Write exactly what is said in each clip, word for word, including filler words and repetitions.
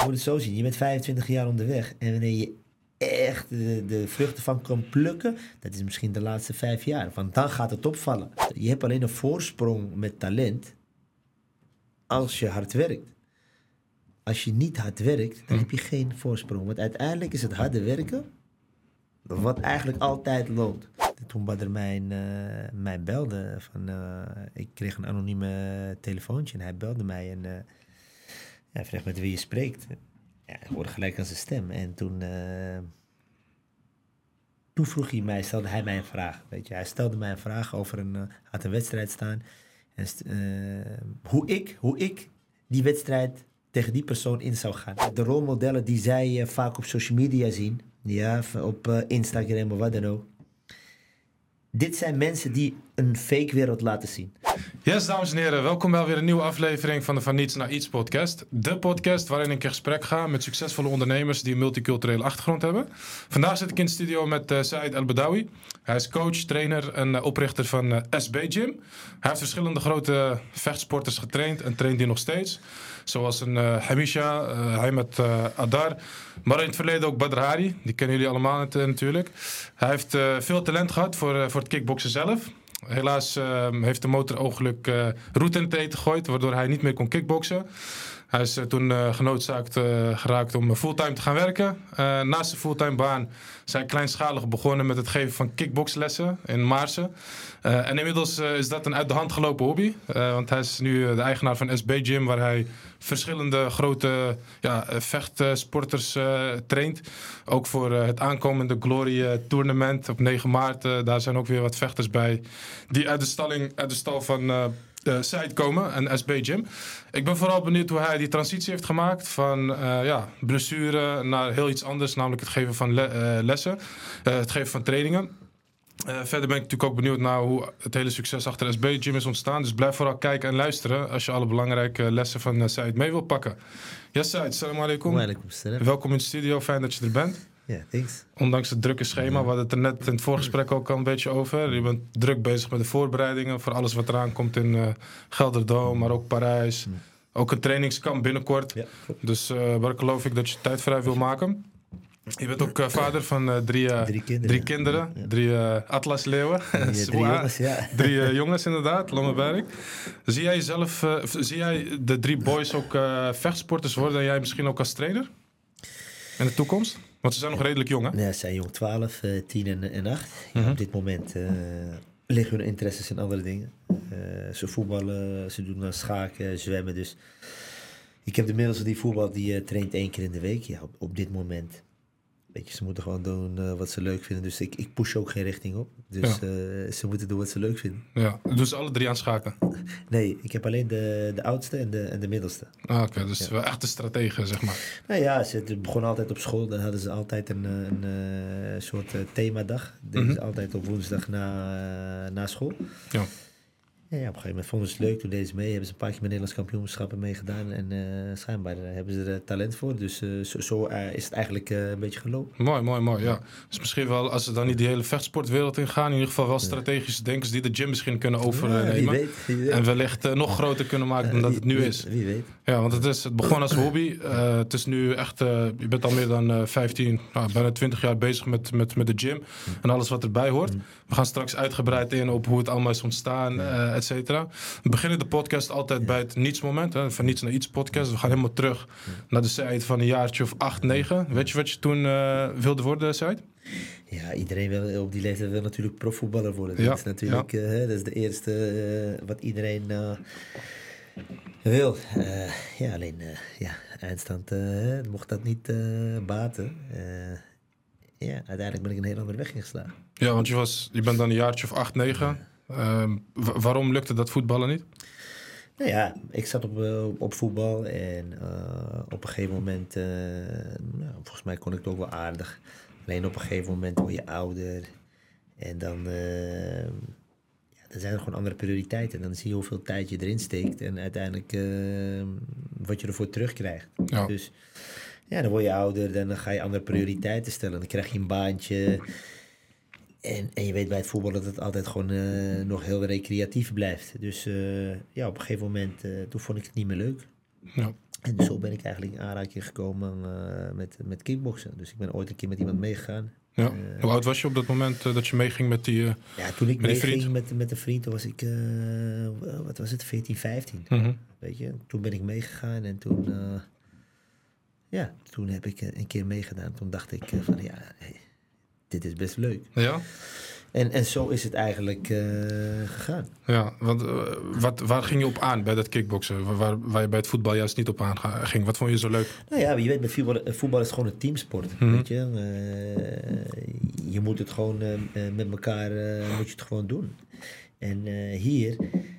Je moet het zo zien. Je bent vijfentwintig jaar onderweg. En wanneer je echt de, de vruchten van kan plukken, dat is misschien de laatste vijf jaar. Want dan gaat het opvallen. Je hebt alleen een voorsprong met talent als je hard werkt. Als je niet hard werkt, dan heb je geen voorsprong. Want uiteindelijk is het harde werken wat eigenlijk altijd loont. Toen Badr mij, uh, mij belde, van, uh, ik kreeg een anonieme telefoontje en hij belde mij en uh, hij vroeg met wie je spreekt. Ja, ik hoorde gelijk aan zijn stem. En toen, uh, toen vroeg hij mij, stelde hij mij een vraag. Weet je, hij stelde mij een vraag over een, uh, had een wedstrijd staan. En uh, hoe, ik, hoe ik die wedstrijd tegen die persoon in zou gaan. De rolmodellen die zij uh, vaak op social media zien, ja, op uh, Instagram of wat dan ook. Dit zijn mensen die een fake wereld laten zien. Yes, dames en heren. Welkom bij weer een nieuwe aflevering van de Van Niets naar Iets podcast. De podcast waarin ik in gesprek ga met succesvolle ondernemers die een multiculturele achtergrond hebben. Vandaag zit ik in de studio met uh, Saïd El-Bedawi. Hij is coach, trainer en uh, oprichter van uh, S B Gym. Hij heeft verschillende grote vechtsporters getraind en traint die nog steeds. Zoals een uh, Hamisha, uh, hij met uh, Adar. Maar in het verleden ook Badr Hari. Die kennen jullie allemaal net, uh, natuurlijk. Hij heeft uh, veel talent gehad voor, uh, voor het kickboksen zelf. Helaas uh, heeft de motorongeluk uh, roet in het eten gegooid, waardoor hij niet meer kon kickboksen. Hij is uh, toen uh, genoodzaakt uh, geraakt om fulltime te gaan werken. Uh, naast zijn fulltime baan is hij kleinschalig begonnen met het geven van kickboxlessen in Maarsen. Uh, en inmiddels uh, is dat een uit de hand gelopen hobby. Uh, want hij is nu uh, de eigenaar van S B Gym, waar hij verschillende grote ja, vechtsporters uh, traint. Ook voor uh, het aankomende Glory uh, Tournament op negen maart. Uh, daar zijn ook weer wat vechters bij die uit de, stalling, uit de stal van uh, uh, Saïd komen en S B Gym. Ik ben vooral benieuwd hoe hij die transitie heeft gemaakt van uh, ja, blessure naar heel iets anders, namelijk het geven van le- uh, lessen, uh, het geven van trainingen. Uh, verder ben ik natuurlijk ook benieuwd naar hoe het hele succes achter S B Gym is ontstaan. Dus blijf vooral kijken en luisteren als je alle belangrijke lessen van uh, Saïd mee wil pakken. Yes, Saïd, salam alaikum. Walaikum salam. Welkom in de studio, fijn dat je er bent. Ja, yeah, thanks. Ondanks het drukke schema, we hadden het er net in het voorgesprek ook al een beetje over. Je bent druk bezig met de voorbereidingen voor alles wat eraan komt in uh, Gelderdoom, maar ook Parijs. Mm. Ook een trainingskamp binnenkort. Ja. Dus uh, waar geloof ik dat je tijd vrij wil maken. Je bent ook uh, vader van uh, drie, uh, drie kinderen, drie, kinderen, ja. drie uh, atlasleeuwen. Drie, drie jongens, ja. Drie uh, jongens inderdaad, Lammerberg. Zie jij jezelf, uh, zie jij de drie boys ook uh, vechtsporters worden en jij misschien ook als trainer in de toekomst? Want ze zijn nog redelijk jong, hè? Ja, ze zijn jong, twaalf, uh, tien en, en acht. Ja, mm-hmm. Op dit moment uh, liggen hun interesses in andere dingen. Uh, ze voetballen, ze doen uh, schaken, zwemmen. Dus ik heb de middelste die voetbal, die uh, traint één keer in de week. Ja, op, op dit moment. Weet je, ze moeten gewoon doen uh, wat ze leuk vinden. Dus ik, ik push ook geen richting op. Dus ja. uh, ze moeten doen wat ze leuk vinden. Ja, doen ze alle drie aan schaken? Nee, ik heb alleen de, de oudste en de, en de middelste. Ah, Oké, okay, dus ja. wel echt een stratege, zeg maar. Nou ja, ze begonnen altijd op school. Dan hadden ze altijd een, een, een soort uh, themadag. Deden mm-hmm. ze altijd op woensdag na, uh, na school. Ja. Ja, ja, op een gegeven moment vonden ze het leuk, toen deden ze mee. Hebben ze een paar keer met Nederlands kampioenschappen meegedaan. En uh, schijnbaar uh, hebben ze er talent voor. Dus uh, zo, zo uh, is het eigenlijk uh, een beetje gelopen. Mooi, mooi, mooi, ja. Dus misschien wel, als ze dan niet die hele vechtsportwereld ingaan, in ieder geval wel strategische denkers die de gym misschien kunnen overnemen. Ja, wie weet, wie weet. En wellicht uh, nog groter kunnen maken dan uh, wie, dat het nu wie, is. Wie weet. Ja, want het, is, het begon als hobby. Uh, het is nu echt, uh, je bent al meer dan uh, vijftien, nou, bijna twintig jaar bezig met, met, met de gym. Mm. En alles wat erbij hoort. Mm. We gaan straks uitgebreid in op hoe het allemaal is ontstaan, uh, et cetera. We beginnen de podcast altijd ja. bij het nietsmoment. Hè, van niets naar iets podcast. We gaan helemaal terug ja. naar de Saïd van een jaartje of acht, negen. Weet je wat je toen uh, wilde worden, Saïd? Ja, iedereen wil op die leeftijd wil natuurlijk profvoetballer worden. Ja. Dat is natuurlijk ja. uh, dat is de eerste uh, wat iedereen uh, wil. Uh, ja, alleen uh, ja, eindstand uh, mocht dat niet uh, baten. Uh, ja, uiteindelijk ben ik een heel andere weg ingeslagen. Ja, want je, was, je bent dan een jaartje of acht, negen. Ja. Uh, w- waarom lukte dat voetballen niet? Nou ja, ik zat op, uh, op voetbal en uh, op een gegeven moment, uh, nou, volgens mij kon ik het ook wel aardig. Alleen op een gegeven moment word je ouder en dan, uh, ja, dan zijn er gewoon andere prioriteiten. Dan zie je hoeveel tijd je erin steekt en uiteindelijk uh, wat je ervoor terugkrijgt. Ja. Dus ja, dan word je ouder, dan ga je andere prioriteiten stellen. Dan krijg je een baantje. En, en je weet bij het voetbal dat het altijd gewoon uh, nog heel recreatief blijft. Dus uh, ja, op een gegeven moment, uh, toen vond ik het niet meer leuk. Ja. En zo ben ik eigenlijk in aanraking gekomen uh, met, met kickboksen. Dus ik ben ooit een keer met iemand meegegaan. Ja. Uh, Hoe oud was je op dat moment uh, dat je meeging met die uh, Ja, toen ik met meeging met, met een vriend, toen was ik, uh, wat was het, veertien, vijftien. Mm-hmm. Weet je, toen ben ik meegegaan en toen, uh, ja, toen heb ik een keer meegedaan. Toen dacht ik uh, van, ja, hey, dit is best leuk. Ja? En, en zo is het eigenlijk uh, gegaan. Ja, want uh, wat, waar ging je op aan bij dat kickboksen? Waar, waar je bij het voetbal juist niet op aan ging? Wat vond je zo leuk? Nou ja, je weet, met voetbal, voetbal is gewoon een teamsport. Mm-hmm. Weet je? Uh, je moet het gewoon uh, met elkaar uh, moet je het gewoon doen. En uh, hier,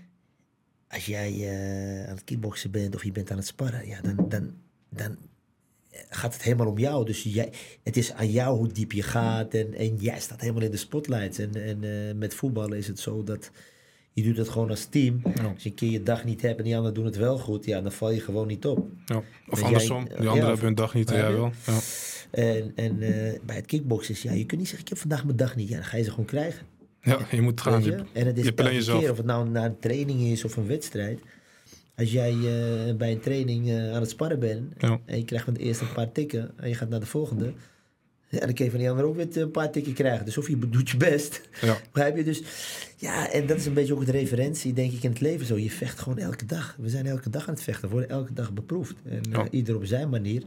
als jij uh, aan het kickboksen bent of je bent aan het sparren, ja, dan, dan, dan gaat het helemaal om jou. Dus jij, het is aan jou hoe diep je gaat en, en jij staat helemaal in de spotlights. En, en uh, met voetballen is het zo dat je doet het gewoon als team. Ja. Als je een keer je dag niet hebt en die anderen doen het wel goed, ja, dan val je gewoon niet op. Ja. Of en andersom, jij, die anderen ja, hebben hun dag niet en jij wel. Ja. En, en uh, bij het kickboksen is, ja, je kunt niet zeggen, ik heb vandaag mijn dag niet. Ja, dan ga je ze gewoon krijgen. Ja, je moet gaan. Je? En het is je elke keer, of het nou na een training is of een wedstrijd. Als jij uh, bij een training uh, aan het sparren bent ja. en je krijgt van de eerste een paar tikken en je gaat naar de volgende, ja, dan kun je van die andere ook weer een paar tikken krijgen. Dus of je doet je best. Ja. Begrijp je? Dus ja, en dat is een beetje ook de referentie, denk ik, in het leven zo. Je vecht gewoon elke dag. We zijn elke dag aan het vechten. We worden elke dag beproefd. En ja. uh, ieder op zijn manier.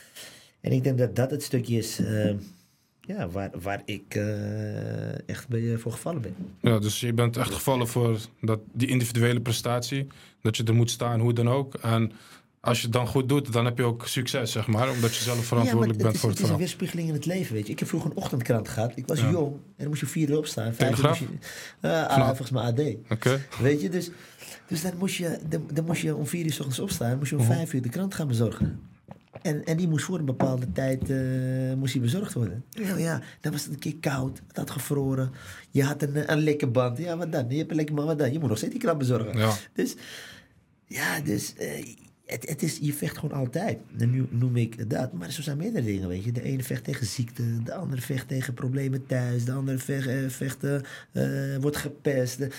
En ik denk dat dat het stukje is uh, ja, waar, waar ik uh, echt bij, voor gevallen ben. Ja, dus je bent echt gevallen voor dat, die individuele prestatie. Dat je er moet staan, hoe dan ook. En als je het dan goed doet, dan heb je ook succes, zeg maar. Omdat je zelf verantwoordelijk ja, bent is, voor het verhaal. Het is een weerspiegeling in het leven, weet je. Ik heb vroeger een ochtendkrant gehad. Ik was ja. jong en dan moest je vier uur opstaan. Telegraaf? Je, uh, uh, volgens mij A D. Okay. Weet je, dus, dus dan, moest je, dan, dan moest je om vier uur 's ochtends opstaan. Dan moest je om uh-huh. vijf uur de krant gaan bezorgen. En, en die moest voor een bepaalde tijd uh, moest die bezorgd worden. Ja, ja, dan was het een keer koud. Het had gevroren. Je had een, een lekke band. Ja, wat dan? Je hebt een lekke band, wat dan? Je moet nog steeds die krant bezorgen. Ja. Dus, ja, dus... Uh, Het, het is, je vecht gewoon altijd. En nu noem ik dat. Maar zo zijn meerdere dingen, weet je. De ene vecht tegen ziekte. De andere vecht tegen problemen thuis. De andere vecht, uh, vecht uh, uh, wordt gepest. De...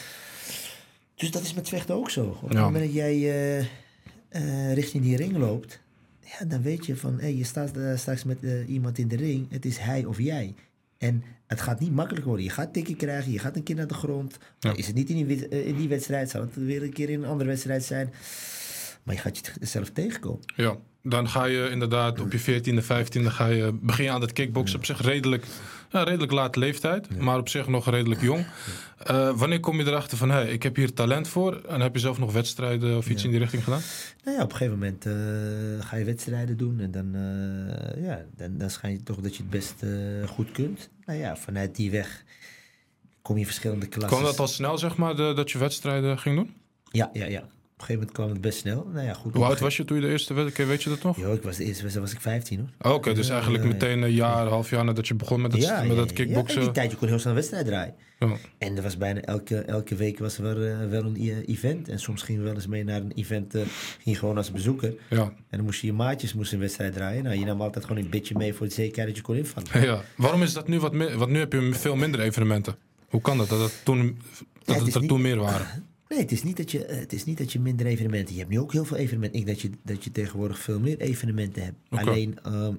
Dus dat is met vechten ook zo. Op het ja. moment dat jij uh, uh, richting die ring loopt... Ja, dan weet je van... Hey, je staat uh, straks met uh, iemand in de ring. Het is hij of jij. En het gaat niet makkelijk worden. Je gaat tikken krijgen. Je gaat een keer naar de grond. Ja. Is het niet in die, uh, in die wedstrijd? Zal het weer een keer in een andere wedstrijd zijn... Maar je gaat jezelf tegenkomen. Ja, dan ga je inderdaad op je veertiende, vijftiende ga je begin aan het kickboksen. Ja. Op zich redelijk, ja, redelijk late leeftijd, ja. maar op zich nog redelijk jong. Uh, wanneer kom je erachter van, hey, ik heb hier talent voor? En heb je zelf nog wedstrijden of iets ja. in die richting gedaan? Nou ja, op een gegeven moment uh, ga je wedstrijden doen. En dan, uh, ja, dan, dan schijn je toch dat je het best uh, goed kunt. Nou ja, vanuit die weg kom je verschillende klassen. Kwam dat al snel, zeg maar, de, dat je wedstrijden ging doen? Ja, ja, ja. Op een gegeven moment kwam het best snel. Nou ja, goed, hoe oud was je toen je de eerste wedstrijd, weet je dat nog? Jo, ik was de eerste wedstrijd was ik vijftien hoor. Oh, Oké, okay, dus eigenlijk uh, meteen een jaar, een half jaar nadat je begon met het, ja, met ja, het kickboksen. Ja, in die tijd je kon heel snel een wedstrijd draaien. Oh. En er was bijna elke, elke week was er wel, uh, wel een uh, event. En soms gingen we wel eens mee naar een event, uh, ging gewoon als bezoeker. Ja. En dan moest je je maatjes moesten een wedstrijd draaien. Nou, je nam altijd gewoon een bitje mee voor de zekerheid dat je kon invallen. Ja. Waarom is dat nu wat meer? Want nu heb je veel minder evenementen. Hoe kan dat? Dat het toen, dat ja, het er niet, toen meer waren? Nee, het is, niet dat je, het is niet dat je minder evenementen... Je hebt nu ook heel veel evenementen. Ik denk dat je, dat je tegenwoordig veel meer evenementen hebt. Okay. Alleen, um,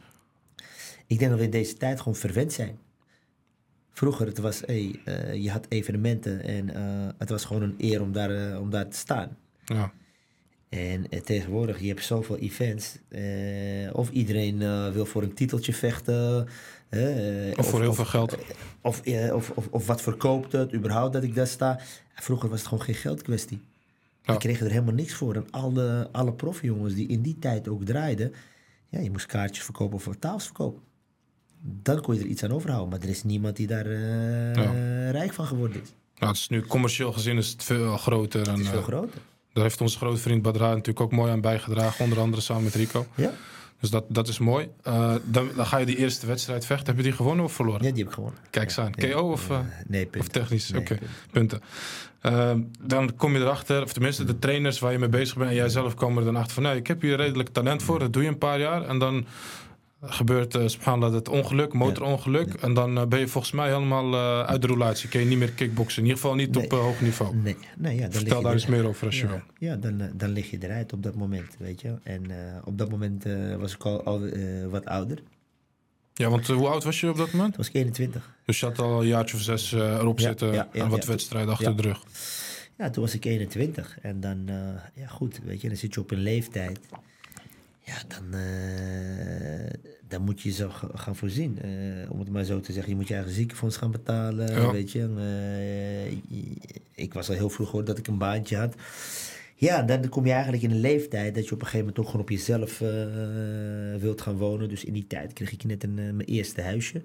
ik denk dat we in deze tijd gewoon verwend zijn. Vroeger, het was, hey, uh, je had evenementen en uh, het was gewoon een eer om daar, uh, om daar te staan. Ja. En uh, tegenwoordig, je hebt zoveel events. Uh, of iedereen uh, wil voor een titeltje vechten... Uh, of, of voor heel of, veel geld. Uh, of, uh, of, of, of wat verkoopt het, überhaupt dat ik daar sta. Vroeger was het gewoon geen geldkwestie. Ja. Je kreeg er helemaal niks voor. En alle, alle profjongens die in die tijd ook draaiden... Ja, je moest kaartjes verkopen of tafels verkopen. Dan kon je er iets aan overhouden. Maar er is niemand die daar uh, ja. rijk van geworden is. Nou, het is nu commercieel gezien is het veel groter. Het is en, veel groter. Uh, daar heeft onze grote vriend Badra natuurlijk ook mooi aan bijgedragen. Onder andere samen met Rico. Ja. Dus dat, dat is mooi. Uh, dan, dan ga je die eerste wedstrijd vechten. Heb je die gewonnen of verloren? Ja, die heb ik gewonnen. Kijk eens aan. Ja, K O of, uh, nee, punten. of technisch? Nee, Oké, okay. punten. punten. Uh, dan kom je erachter, of tenminste de trainers waar je mee bezig bent... en jij zelf komen er dan achter van... nee, ik heb hier redelijk talent voor, dat doe je een paar jaar... en dan gebeurt uh, subhanallah het ongeluk, motorongeluk. Ja. En dan uh, ben je volgens mij helemaal uh, uit de roulatie. Kun je niet meer kickboksen. In ieder geval niet nee. op uh, hoog niveau. Nee. Nee, ja, dan Vertel daar eens meer over als ja. je wil. Ja, dan, uh, dan lig je eruit op dat moment, weet je. En uh, op dat moment uh, was ik al, al uh, wat ouder. Ja, want uh, hoe oud was je op dat moment? Toen was ik eenentwintig. Dus je had al een jaartje of zes uh, erop ja, zitten ja, ja, en wat ja, wedstrijden achter ja. de rug. Ja, toen was ik eenentwintig. En dan, uh, ja goed, weet je, dan zit je op een leeftijd. Ja, dan, uh, dan moet je zo gaan voorzien. Uh, om het maar zo te zeggen. Je moet je eigen ziekenfonds gaan betalen. Ja. Weet je. Uh, ik was al heel vroeg gehoord dat ik een baantje had. Ja, dan kom je eigenlijk in een leeftijd dat je op een gegeven moment toch gewoon op jezelf uh, wilt gaan wonen. Dus in die tijd kreeg ik net een, uh, mijn eerste huisje.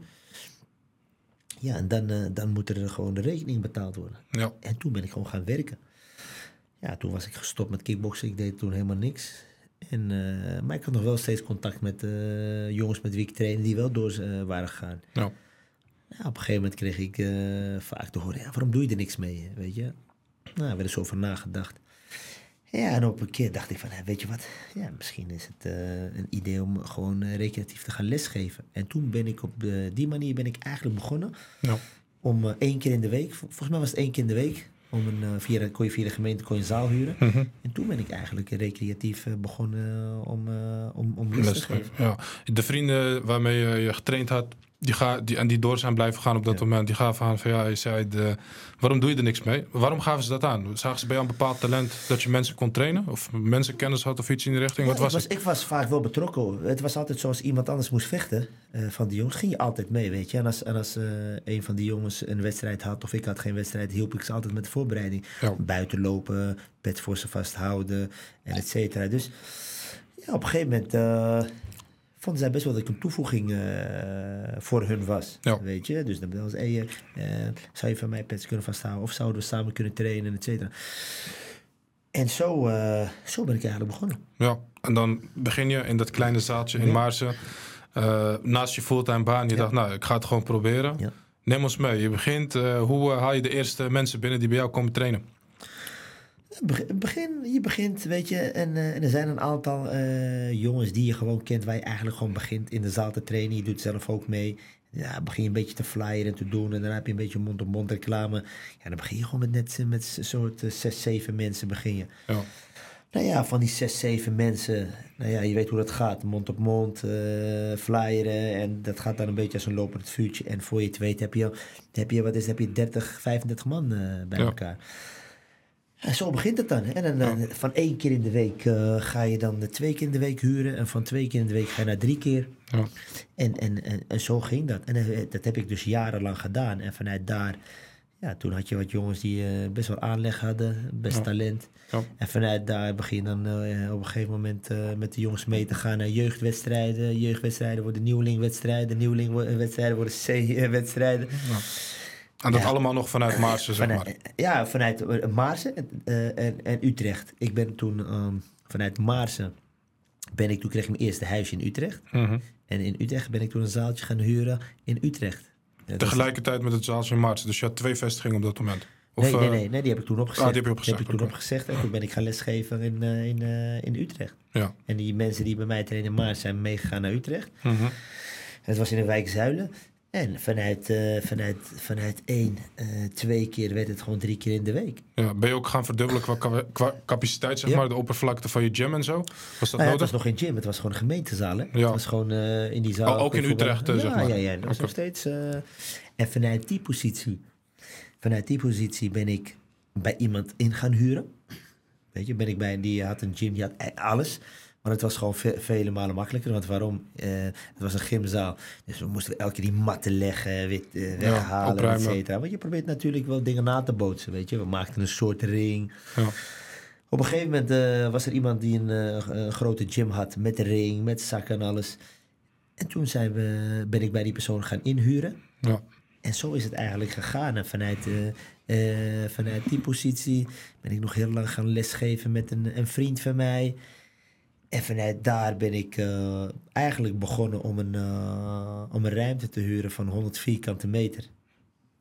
Ja, en dan, uh, dan moet er gewoon de rekening betaald worden. Ja. En toen ben ik gewoon gaan werken. Ja, toen was ik gestopt met kickboksen. Ik deed toen helemaal niks. En, uh, maar ik had nog wel steeds contact met uh, jongens met wie ik trainde die wel door uh, waren gegaan. Ja. Ja, op een gegeven moment kreeg ik uh, vaak te horen, ja, waarom doe je er niks mee, weet je? Nou, er werd er zo over nagedacht. Ja, en op een keer dacht ik van, weet je wat, ja, misschien is het uh, een idee om gewoon uh, recreatief te gaan lesgeven. En toen ben ik op uh, die manier ben ik eigenlijk begonnen ja. om uh, één keer in de week, volgens mij was het één keer in de week, om een, uh, via, kon je via de gemeente kon je een zaal huren. Mm-hmm. En toen ben ik eigenlijk recreatief uh, begonnen om, uh, om, om les, les te geven. Ja. De vrienden waarmee je, je getraind had, die ga, die, en die door zijn blijven gaan op dat ja. moment, die gaven aan van ja, je zei, de, waarom doe je er niks mee? Waarom gaven ze dat aan? Zagen ze bij jou een bepaald talent dat je mensen kon trainen? Of mensenkennis had of iets in die richting? Ja, Wat was ik, was, ik was vaak wel betrokken. Het was altijd zoals iemand anders moest vechten uh, van die jongens. Ging je altijd mee, weet je. En als, en als uh, een van die jongens een wedstrijd had of ik had geen wedstrijd, hielp ik ze altijd met de voorbereiding. Ja. Buiten lopen, pet voor ze vasthouden en et cetera. Dus ja, op een gegeven moment Uh, vonden zij best wel dat ik een toevoeging uh, voor hun was, ja. weet je. Dus dan was het, hey, uh, zou je van mij pets kunnen vasthouden of zouden we samen kunnen trainen, et cetera. En zo, uh, zo ben ik eigenlijk begonnen. Ja, en dan begin je in dat kleine zaaltje in ja. Maarsen, uh, naast je fulltime baan. Je ja. dacht, nou, ik ga het gewoon proberen. Ja. Neem ons mee. Je begint, uh, hoe uh, haal je de eerste mensen binnen die bij jou komen trainen? Begin, je begint, weet je, en, uh, en er zijn een aantal uh, jongens die je gewoon kent, waar je eigenlijk gewoon begint in de zaal te trainen. Je doet zelf ook mee. Ja, begin je een beetje te flyeren en te doen en dan heb je een beetje mond-op-mond reclame. Ja, dan begin je gewoon met net met een soort uh, zes, zeven mensen begin je. Ja. Nou ja, van die zes, zeven mensen, nou ja, je weet hoe dat gaat. Mond-op-mond, uh, flyeren en dat gaat dan een beetje als een lopend vuurtje. En voor je het weet heb je, heb je, wat is, heb je dertig, vijfendertig man uh, bij ja. elkaar. En zo begint het dan. En dan ja. van één keer in de week uh, ga je dan twee keer in de week huren. En van twee keer in de week ga je naar drie keer. Ja. En, en, en, en zo ging dat. En uh, dat heb ik dus jarenlang gedaan. En vanuit daar, ja, toen had je wat jongens die uh, best wel aanleg hadden. Best ja. talent. Ja. En vanuit daar begin je dan uh, op een gegeven moment uh, met de jongens mee te gaan naar jeugdwedstrijden. Jeugdwedstrijden worden nieuwelingwedstrijden. Nieuwelingwedstrijden worden C-wedstrijden. Ja. En dat ja. allemaal nog vanuit Maarsen, zeg vanuit, maar. Ja, vanuit uh, Maarsen en, uh, en, en Utrecht. Ik ben toen um, vanuit Maarsen, ben ik toen kreeg ik mijn eerste huisje in Utrecht. Mm-hmm. En in Utrecht ben ik toen een zaaltje gaan huren in Utrecht. Ja, Tegelijkertijd is... met het zaaltje in Maarsen. Dus je had twee vestigingen op dat moment. Of, nee, nee, nee, nee, die heb ik toen opgezegd. Ah, die heb je opgezegd. Die heb ik toen okay. opgezegd en toen ben ik gaan lesgeven in, uh, in, uh, in Utrecht. Ja. En die mensen die bij mij trainen in Maarsen zijn meegegaan naar Utrecht. Mm-hmm. Het was in de wijk Zuilen. En vanuit, uh, vanuit, vanuit één, uh, twee keer werd het gewoon drie keer in de week. Ja, ben je ook gaan verdubbelen qua, qua capaciteit, zeg ja. maar, de oppervlakte van je gym en zo? Was dat nou ja, nodig? Het was nog geen gym, het was gewoon een gemeentezaal. Hè? Ja. Het was gewoon uh, in die zaal. Oh, ook in Utrecht, ja, zeg maar. Ja, ja, dat was okay. nog steeds. Uh, en vanuit die positie, vanuit die positie ben ik bij iemand in gaan huren. Weet je, ben ik bij, die had een gym, die had alles. Maar het was gewoon ve- vele malen makkelijker. Want waarom? Uh, het was een gymzaal. Dus we moesten elke keer die matten leggen, wit, uh, weghalen, ja, et cetera. Want je probeert natuurlijk wel dingen na te bootsen, weet je. We maakten een soort ring. Ja. Op een gegeven moment uh, was er iemand die een, uh, een grote gym had. Met een ring, met zakken en alles. En toen zijn we, ben ik bij die persoon gaan inhuren. Ja. En zo is het eigenlijk gegaan. En vanuit, uh, uh, vanuit die positie ben ik nog heel lang gaan lesgeven met een, een vriend van mij. En vanuit daar ben ik uh, eigenlijk begonnen om een, uh, om een ruimte te huren van honderd vierkante meter.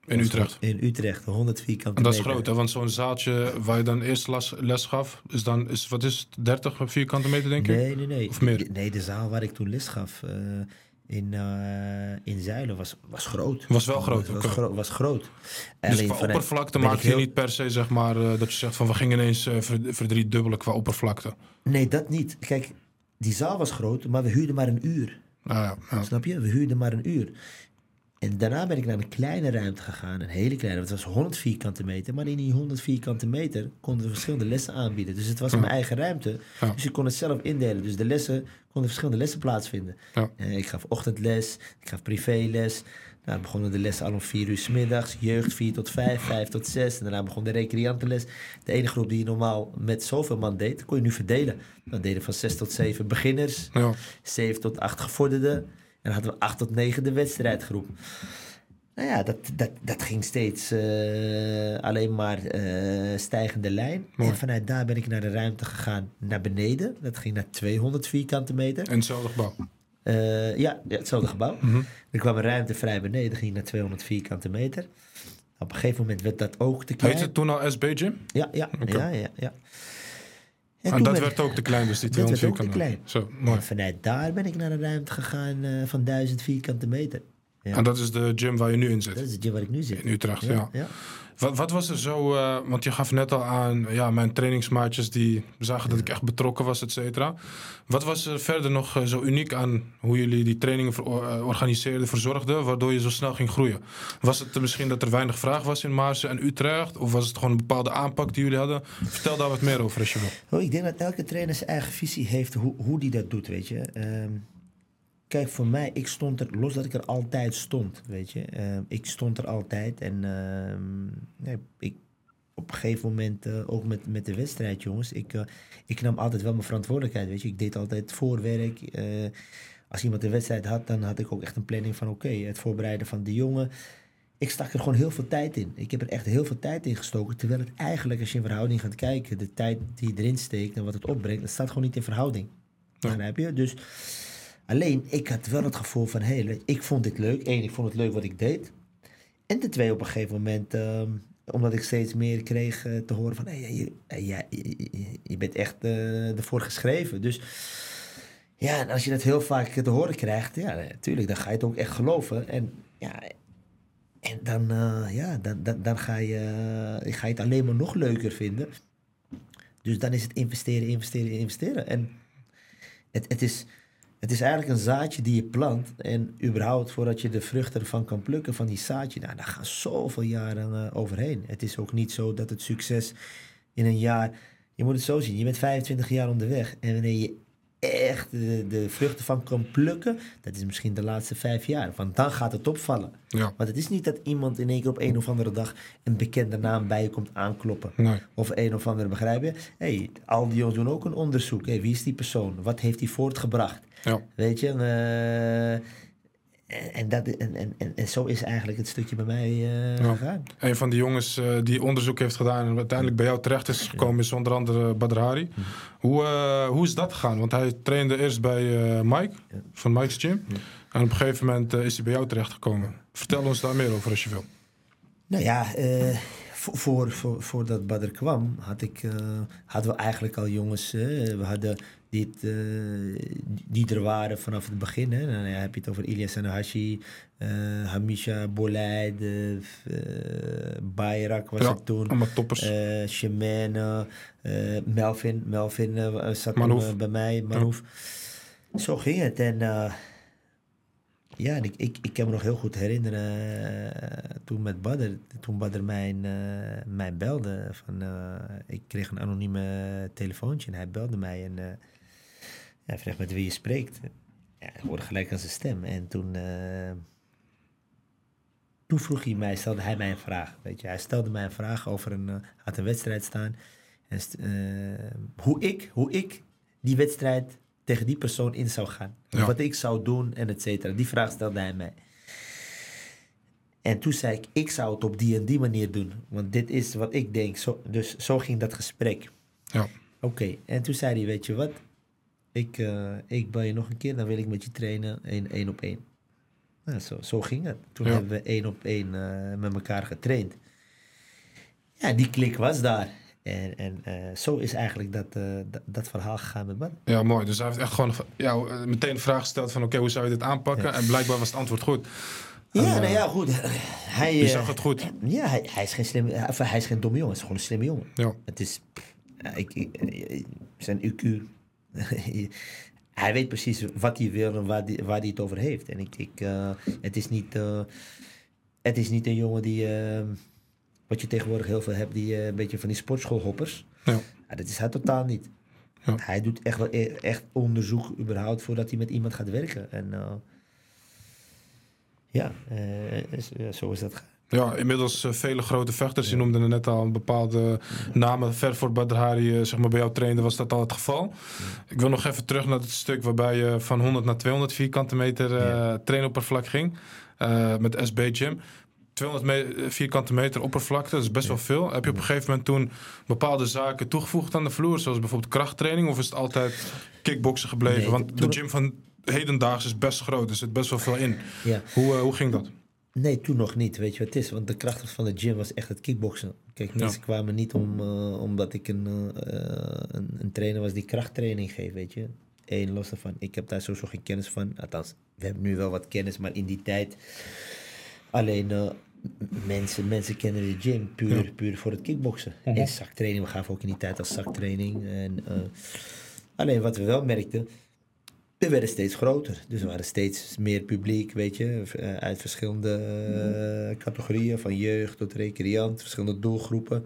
In Utrecht? In Utrecht, honderd vierkante en dat is meter. groot, hè? Want zo'n zaaltje waar je dan eerst les, les gaf, is dan, is, wat is het, dertig vierkante meter, denk ik? Nee, nee, nee. Of meer? De, nee, de zaal waar ik toen les gaf uh, in, uh, in Zuilen was, was groot. Was wel groot, Was, okay. was, gro- was groot. Dus Alleen qua vanuit, oppervlakte maak je heel... niet per se, zeg maar, uh, dat je zegt van we gingen ineens uh, verdriedubbelen qua oppervlakte. Nee, dat niet. Kijk, die zaal was groot, maar we huurden maar een uur. Ah, ja, ja. Snap je? We huurden maar een uur. En daarna ben ik naar een kleine ruimte gegaan, een hele kleine. Het was honderd vierkante meter, maar in die honderd vierkante meter konden we verschillende lessen aanbieden. Dus het was ja. mijn eigen ruimte, ja. dus ik kon het zelf indelen. Dus de lessen konden verschillende lessen plaatsvinden. Ja. Uh, ik gaf ochtendles, ik gaf privéles. Nou, begonnen de lessen al om vier uur 's middags, jeugd vier tot vijf, vijf tot zes. En daarna begon de recreantenles. De ene groep die je normaal met zoveel man deed, kon je nu verdelen. Dan deden van zes tot zeven beginners, ja. zeven tot acht gevorderden. En dan hadden we acht tot negen de wedstrijdgroep. Nou ja, dat, dat, dat ging steeds uh, alleen maar uh, stijgende lijn. Mooi. En vanuit daar ben ik naar de ruimte gegaan naar beneden. Dat ging naar tweehonderd vierkante meter. En hetzelfde gebouw? Uh, ja, ja, hetzelfde gebouw. Mm-hmm. Er kwam een ruimte vrij beneden, ging naar tweehonderd vierkante meter. Op een gegeven moment werd dat ook te klein. Heet het toen al S B Gym? Ja, ja, okay. ja, ja, ja. En, en dat werd ook te klein, dus die tweehonderd vierkante meter. Zo, mooi. En vanuit daar ben ik naar een ruimte gegaan uh, van duizend vierkante meter. Ja. En dat is de gym waar je nu in zit? Dat is de gym waar ik nu zit. In Utrecht, ja. ja. ja. Wat, wat was er zo... Uh, want je gaf net al aan... Ja, mijn trainingsmaatjes die zagen dat ik echt betrokken was, et cetera. Wat was er verder nog uh, zo uniek aan hoe jullie die trainingen ver, uh, organiseerden, verzorgden, waardoor je zo snel ging groeien? Was het misschien dat er weinig vraag was in Maarsen en Utrecht? Of was het gewoon een bepaalde aanpak die jullie hadden? Vertel daar wat meer over als je wil. Oh, ik denk dat elke trainer zijn eigen visie heeft hoe, hoe die dat doet, weet je. Um, Kijk, voor mij, ik stond er, los dat ik er altijd stond, weet je. Uh, ik stond er altijd en uh, nee, ik, op een gegeven moment, uh, ook met, met de wedstrijd, jongens, ik, uh, ik nam altijd wel mijn verantwoordelijkheid, weet je. Ik deed altijd voorwerk. Uh, als iemand een wedstrijd had, dan had ik ook echt een planning van, oké, okay, het voorbereiden van de jongen. Ik stak er gewoon heel veel tijd in. Ik heb er echt heel veel tijd in gestoken, terwijl het eigenlijk, als je in verhouding gaat kijken, de tijd die je erin steekt en wat het opbrengt, dat staat gewoon niet in verhouding. Ja. Begrijp je? Dus... Alleen, ik had wel het gevoel van, hé, hey, ik vond dit leuk. Eén, ik vond het leuk wat ik deed. En ten twee, op een gegeven moment, um, omdat ik steeds meer kreeg uh, te horen van, hé, hey, je, je, je, je bent echt uh, ervoor geschreven. Dus ja, en als je dat heel vaak te horen krijgt, ja, natuurlijk, dan ga je het ook echt geloven. En ja, en dan, uh, ja, dan, dan, dan ga, je, uh, ga je het alleen maar nog leuker vinden. Dus dan is het investeren, investeren, investeren. En het, het is... Het is eigenlijk een zaadje die je plant. En überhaupt, voordat je de vruchten ervan kan plukken van die zaadje, nou, daar gaan zoveel jaren uh, overheen. Het is ook niet zo dat het succes in een jaar... Je moet het zo zien, je bent vijfentwintig jaar onderweg. En wanneer je echt de, de vruchten van kan plukken, dat is misschien de laatste vijf jaar. Want dan gaat het opvallen. Ja. Want het is niet dat iemand in één keer op een of andere dag een bekende naam bij je komt aankloppen. Nee. Of een of andere, begrijp je? Hey, al die jongens doen ook een onderzoek. Hey, wie is die persoon? Wat heeft hij voortgebracht? Ja. Weet je? Uh, en, en, dat, en, en, en zo is eigenlijk het stukje bij mij uh, ja. gegaan. Een van die jongens uh, die onderzoek heeft gedaan en uiteindelijk bij jou terecht is gekomen, ja. is onder andere Badr Hari. Hm. Hoe, uh, hoe is dat gegaan? Want hij trainde eerst bij uh, Mike, ja. van Mike's Gym. Hm. En op een gegeven moment uh, is hij bij jou terecht gekomen. Vertel ons daar meer over als je wil. Nou ja, uh, voor, voor, voor, voordat Badr kwam, had ik, uh, hadden we eigenlijk al jongens. Uh, we hadden die, uh, die er waren vanaf het begin. Hè. Dan heb je het over Ilyas Anahashi, uh, Hamisha Boleid, uh, Bayrak was ja, het toen. Allemaal toppers. Uh, Shemane, uh, Melvin, Melvin uh, zat toen, uh, bij mij, Manouf. Ja. Zo ging het. En uh, ja, ik, ik, ik kan me nog heel goed herinneren uh, toen met Badr, toen Badr mij, uh, mij belde. Van, uh, ik kreeg een anonieme telefoontje en hij belde mij en uh, ja, vroeg met wie je spreekt. Ja, ik hoorde gelijk aan zijn stem. En toen, uh, toen vroeg hij mij, stelde hij mij een vraag. Weet je, hij stelde mij een vraag over een, uh, had een wedstrijd staan. En, uh, hoe, ik, hoe ik die wedstrijd tegen die persoon in zou gaan. Ja. Wat ik zou doen en et cetera. Die vraag stelde hij mij. En toen zei ik, ik zou het op die en die manier doen. Want dit is wat ik denk. Zo, dus zo ging dat gesprek. Ja. Oké, okay. En toen zei hij, weet je wat? Ik, uh, ik bel je nog een keer, dan wil ik met je trainen één, één op één. Nou, zo, zo ging het. Toen Ja. hebben we één op één uh, met elkaar getraind. Ja, die klik was daar. En, en uh, zo is eigenlijk dat, uh, dat, dat verhaal gegaan met Bart. Ja, mooi. Dus hij heeft echt gewoon ja, meteen de vraag gesteld van... oké, okay, hoe zou je dit aanpakken? Ja. En blijkbaar was het antwoord goed. Ja, en, nou uh, ja, goed. Hij, je zag het goed. Ja, hij, hij is geen slim, enfin, hij is geen domme jongen. Hij is gewoon een slimme jongen. Ja. Het is... Uh, ik, ik, zijn U Q... hij weet precies wat hij wil en waar, die, waar hij het over heeft. En ik... ik uh, het is niet... Uh, het is niet een jongen die... Uh, wat je tegenwoordig heel veel hebt, die uh, een beetje van die sportschoolhoppers. Ja. Ja, dat is hij totaal niet. Ja. Hij doet echt, wel, echt onderzoek überhaupt voordat hij met iemand gaat werken. En uh, ja, uh, is, uh, zo is dat. Ja, inmiddels uh, vele grote vechters. Ja. Je noemde er net al een bepaalde ja. namen. Ver voor Badr Hari uh, zeg maar bij jou trainde, was dat al het geval. Ja. Ik wil nog even terug naar het stuk waarbij je van honderd naar tweehonderd vierkante meter uh, ja. trainoppervlak ging. Uh, met S B Gym. tweehonderd me- vierkante meter oppervlakte, dat is best ja. wel veel. Heb je op een gegeven moment toen bepaalde zaken toegevoegd aan de vloer? Zoals bijvoorbeeld krachttraining? Of is het altijd kickboksen gebleven? Nee, Want toen... de gym van hedendaags is best groot. Er zit best wel veel in. Ja. Hoe, uh, hoe ging dat? Nee, toen nog niet. Weet je wat het is? Want de kracht van de gym was echt het kickboksen. Kijk, mensen ja. kwamen niet om, uh, omdat ik een, uh, een, een trainer was die krachttraining geeft, weet je. Eén, los daarvan. Ik heb daar sowieso geen kennis van. Althans, we hebben nu wel wat kennis, maar in die tijd... Alleen uh, mensen, mensen kennen de gym puur, ja. puur voor het kickboksen. Uh-huh. En zaktraining, we gaven ook in die tijd als zaktraining. En, uh, alleen wat we wel merkten, we werden steeds groter. Dus er waren steeds meer publiek, weet je, uh, uit verschillende uh, categorieën, van jeugd tot recreant, verschillende doelgroepen.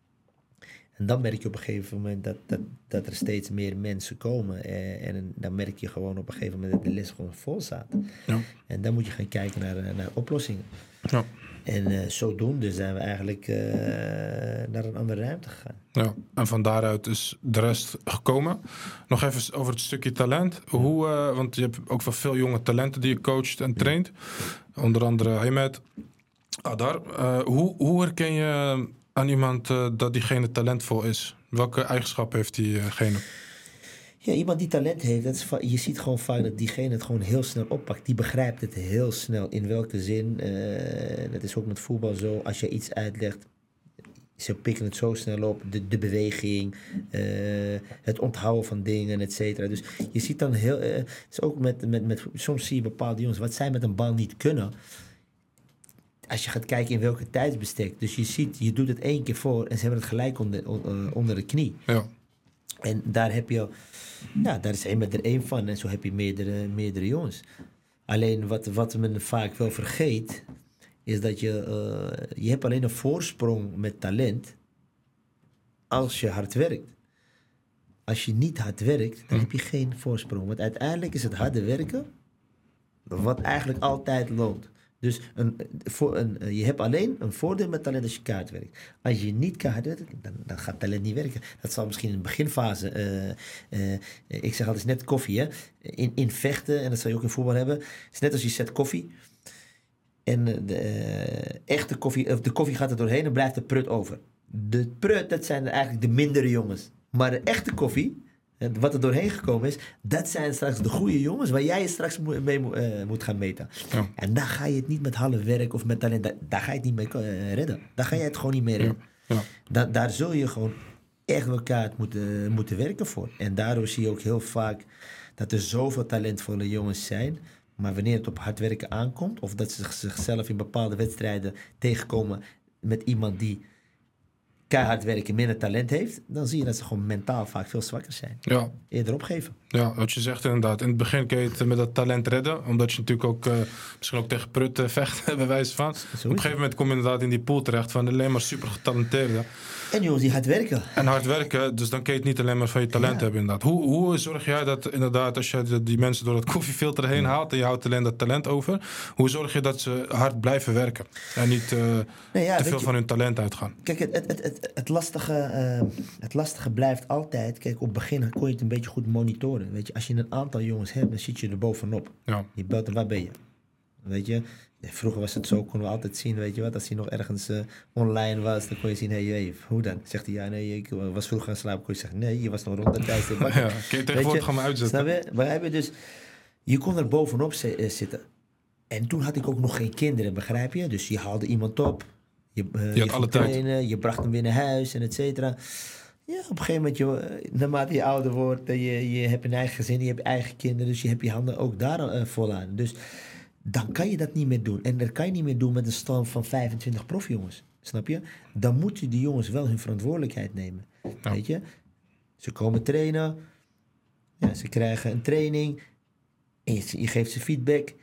En dan merk je op een gegeven moment dat, dat, dat er steeds meer mensen komen. En, en dan merk je gewoon op een gegeven moment dat de les gewoon vol staat. Ja. En dan moet je gaan kijken naar, naar oplossingen. Ja. En uh, zodoende zijn we eigenlijk uh, naar een andere ruimte gegaan. Ja, en van daaruit is de rest gekomen. Nog even over het stukje talent. Hoe, uh, want je hebt ook wel veel jonge talenten die je coacht en traint. Ja. Onder andere Ahmed, Adar. Uh, hoe, hoe herken je... aan iemand uh, dat diegene talentvol is? Welke eigenschap heeft diegene? Ja, iemand die talent heeft, dat is va- je ziet gewoon vaak dat diegene het gewoon heel snel oppakt. Die begrijpt het heel snel. In welke zin? Uh, dat is ook met voetbal zo. Als je iets uitlegt, ze pikken het zo snel op. De, de beweging, uh, het onthouden van dingen, et cetera. Dus je ziet dan heel... Uh, het is ook met, met, met... Soms zie je bepaalde jongens, wat zij met een bal niet kunnen... Als je gaat kijken in welke tijdsbestek. Dus je ziet, je doet het één keer voor en ze hebben het gelijk onder, onder de knie. Ja. En daar heb je, ja, daar is Ahmed er één van. En zo heb je meerdere, meerdere jongens. Alleen wat, wat men vaak wel vergeet, is dat je, uh, je hebt alleen een voorsprong met talent als je hard werkt. Als je niet hard werkt, dan heb je geen voorsprong. Want uiteindelijk is het harde werken wat eigenlijk altijd loont. Dus een, voor een, je hebt alleen een voordeel met talent als je kaart werkt. Als je niet kaart werkt, dan, dan gaat talent niet werken. Dat zal misschien in de beginfase... Uh, uh, ik zeg altijd, net koffie, hè. In, in vechten, en dat zal je ook in voetbal hebben. Het is net als je zet koffie. En de uh, echte koffie, of de koffie gaat er doorheen en blijft de prut over. De prut, dat zijn eigenlijk de mindere jongens. Maar de echte koffie... wat er doorheen gekomen is, dat zijn straks de goede jongens waar jij je straks mee uh, moet gaan meten. Ja. En daar ga je het niet met half werk of met talent, daar, daar ga je het niet mee uh, redden. Daar ga je het gewoon niet mee redden. Ja. Ja. Da- daar zul je gewoon echt elkaar moeten, moeten werken voor. En daardoor zie je ook heel vaak dat er zoveel talentvolle jongens zijn, maar wanneer het op hard werken aankomt, of dat ze zichzelf in bepaalde wedstrijden tegenkomen met iemand die keihard werken, minder talent heeft, dan zie je dat ze gewoon mentaal vaak veel zwakker zijn. Ja. Eerder opgeven. Ja, wat je zegt inderdaad. In het begin kun je het met dat talent redden, omdat je natuurlijk ook uh, misschien ook tegen Prut uh, vecht, bij wijze van. Op een gegeven moment kom je inderdaad in die pool terecht van alleen maar super getalenteerden. En jongens die hard werken. En hard werken, dus dan kun je het niet alleen maar van je talent ja. hebben inderdaad. Hoe, hoe zorg jij dat inderdaad, als je die mensen door het koffiefilter heen haalt en je houdt alleen dat talent over, hoe zorg je dat ze hard blijven werken en niet uh, nee, ja, te veel je, van hun talent uitgaan? Kijk, het, het, het, het, het, lastige, uh, het lastige blijft altijd, kijk, op het begin kon je het een beetje goed monitoren. Weet je, als je een aantal jongens hebt, dan zit je er bovenop. Ja. Je belt hem, waar ben je? Weet je, vroeger was het zo, konden we altijd zien, weet je wat, als hij nog ergens uh, online was, dan kon je zien, hé, hey, hey, hoe dan? Zegt hij, ja, nee, ik was vroeger gaan slapen, kon je zeggen, nee, je was nog rond de tijd. Ja, kun je tegenwoordig gaan uitzetten. Snap je? Maar je dus, je kon er bovenop z- uh, zitten. En toen had ik ook nog geen kinderen, begrijp je? Dus je haalde iemand op. Je, uh, je had alle trainen, tijd. Je bracht hem weer naar huis en et cetera. Ja, op een gegeven moment, je, naarmate je ouder wordt, je, je hebt een eigen gezin, je hebt eigen kinderen, dus je hebt je handen ook daar uh, vol aan. Dus dan kan je dat niet meer doen. En dat kan je niet meer doen met een stam van vijfentwintig profjongens. Snap je? Dan moeten die jongens wel hun verantwoordelijkheid nemen. Ja. Weet je? Ze komen trainen, ja, ze krijgen een training, en je, je geeft ze feedback.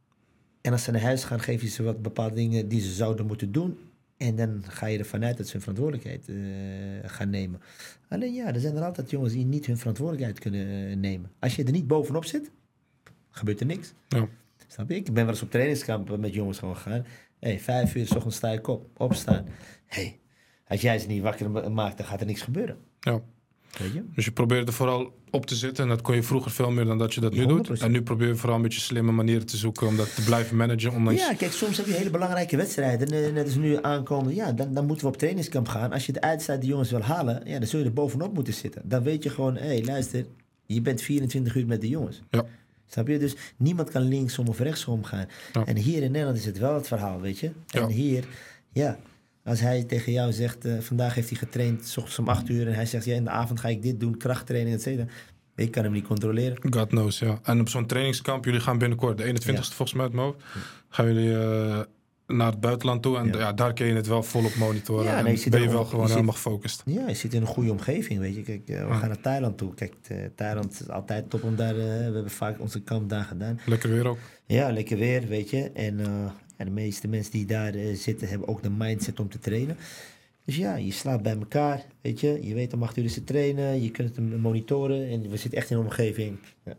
En als ze naar huis gaan, geef je ze wat bepaalde dingen die ze zouden moeten doen. En dan ga je ervan uit dat ze hun verantwoordelijkheid uh, gaan nemen. Alleen ja, er zijn er altijd jongens die niet hun verantwoordelijkheid kunnen uh, nemen. Als je er niet bovenop zit, gebeurt er niks. Ja. Snap je? Ik ben wel eens op trainingskampen met jongens gewoon gegaan. Hé, hey, vijf uur 's ochtends sta ik op, opstaan. Hé, hey, als jij ze niet wakker maakt, dan gaat er niks gebeuren. Ja. Weet je? Dus je probeert er vooral op te zitten. En dat kon je vroeger veel meer dan dat je dat nu honderd procent. doet. En nu probeer je vooral een beetje slimme manieren te zoeken om dat te blijven managen. Ondanks... Ja, kijk, soms heb je hele belangrijke wedstrijden. Net als nu aankomen. Ja, dan, dan moeten we op trainingskamp gaan. Als je de uitstrijd die jongens wil halen, ja, dan zul je er bovenop moeten zitten. Dan weet je gewoon, hé, hey, luister, je bent vierentwintig uur met de jongens. Ja. Snap je? Dus niemand kan linksom of rechtsom gaan. Ja. En hier in Nederland is het wel het verhaal, weet je. En Ja. hier, ja, als hij tegen jou zegt, uh, vandaag heeft hij getraind, 's ochtends om acht uur. En hij zegt, ja, in de avond ga ik dit doen, krachttraining, et cetera. Ik kan hem niet controleren. God knows, ja. En op zo'n trainingskamp, jullie gaan binnenkort, de eenentwintigste ja. volgens mij uit mijn hoofd, gaan jullie uh, naar het buitenland toe. En ja. Ja, daar kun je het wel volop monitoren. Ja, en nee, je ben je wel je gewoon zit, helemaal gefocust. Ja, je zit in een goede omgeving, weet je. Kijk, uh, we ja. gaan naar Thailand toe. Kijk, uh, Thailand is altijd top om daar, uh, we hebben vaak onze kamp daar gedaan. Lekker weer ook. Ja, lekker weer, weet je. En uh, ja, de meeste mensen die daar uh, zitten, hebben ook de mindset om te trainen. Dus ja, je slaapt bij elkaar, weet je. Je weet om acht uur is te trainen, je kunt het monitoren. En we zitten echt in een omgeving. Ja.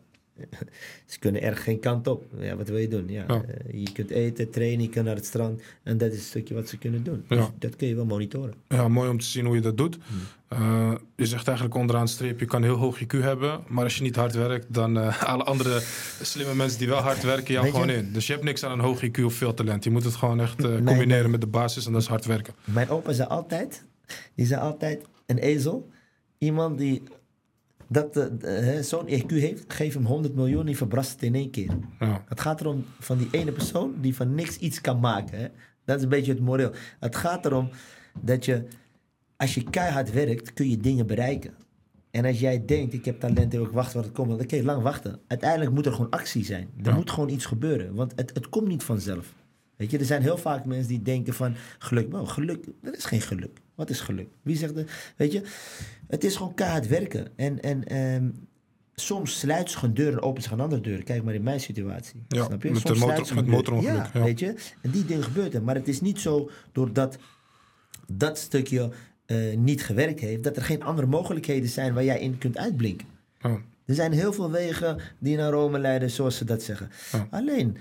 Ze kunnen erg geen kant op. Ja, wat wil je doen? Ja, ja. Uh, je kunt eten, trainen, je kunt naar het strand. En dat is een stukje wat ze kunnen doen. Ja. Dus dat kun je wel monitoren. Ja, mooi om te zien hoe je dat doet. Hmm. Uh, je zegt eigenlijk onderaan de streep, je kan heel hoog I Q hebben. Maar als je niet hard werkt, dan uh, alle andere slimme mensen die wel hard werken, jou gewoon in. Dus je hebt niks aan een hoog I Q of veel talent. Je moet het gewoon echt uh, combineren mijn, met de basis en dat is hard werken. Mijn opa zei altijd, die zei altijd, een ezel. Iemand die... dat uh, uh, zo'n I Q heeft, geef hem honderd miljoen, die verbrast het in één keer. Ja. Het gaat erom van die ene persoon die van niks iets kan maken. Hè? Dat is een beetje het moreel. Het gaat erom dat je, als je keihard werkt, kun je dingen bereiken. En als jij denkt, ik heb talent, ik wacht wat het komt, dan kun je lang wachten. Uiteindelijk moet er gewoon actie zijn. Er ja. moet gewoon iets gebeuren, want het, het komt niet vanzelf. Weet je, er zijn heel vaak mensen die denken van geluk. Nou, geluk, dat is geen geluk. Wat is geluk? Wie zegt dat? Weet je, het is gewoon keihard werken. En, en um, soms sluit zich een deur en opent zich een andere deur. Kijk maar in mijn situatie. Ja, snap je? met Soms de motor, met motorongeluk. Ja, ja, weet je. En die dingen gebeuren er. Maar het is niet zo doordat dat stukje uh, niet gewerkt heeft, dat er geen andere mogelijkheden zijn waar jij in kunt uitblinken. Ja. Er zijn heel veel wegen die naar Rome leiden, zoals ze dat zeggen. Ja. Alleen...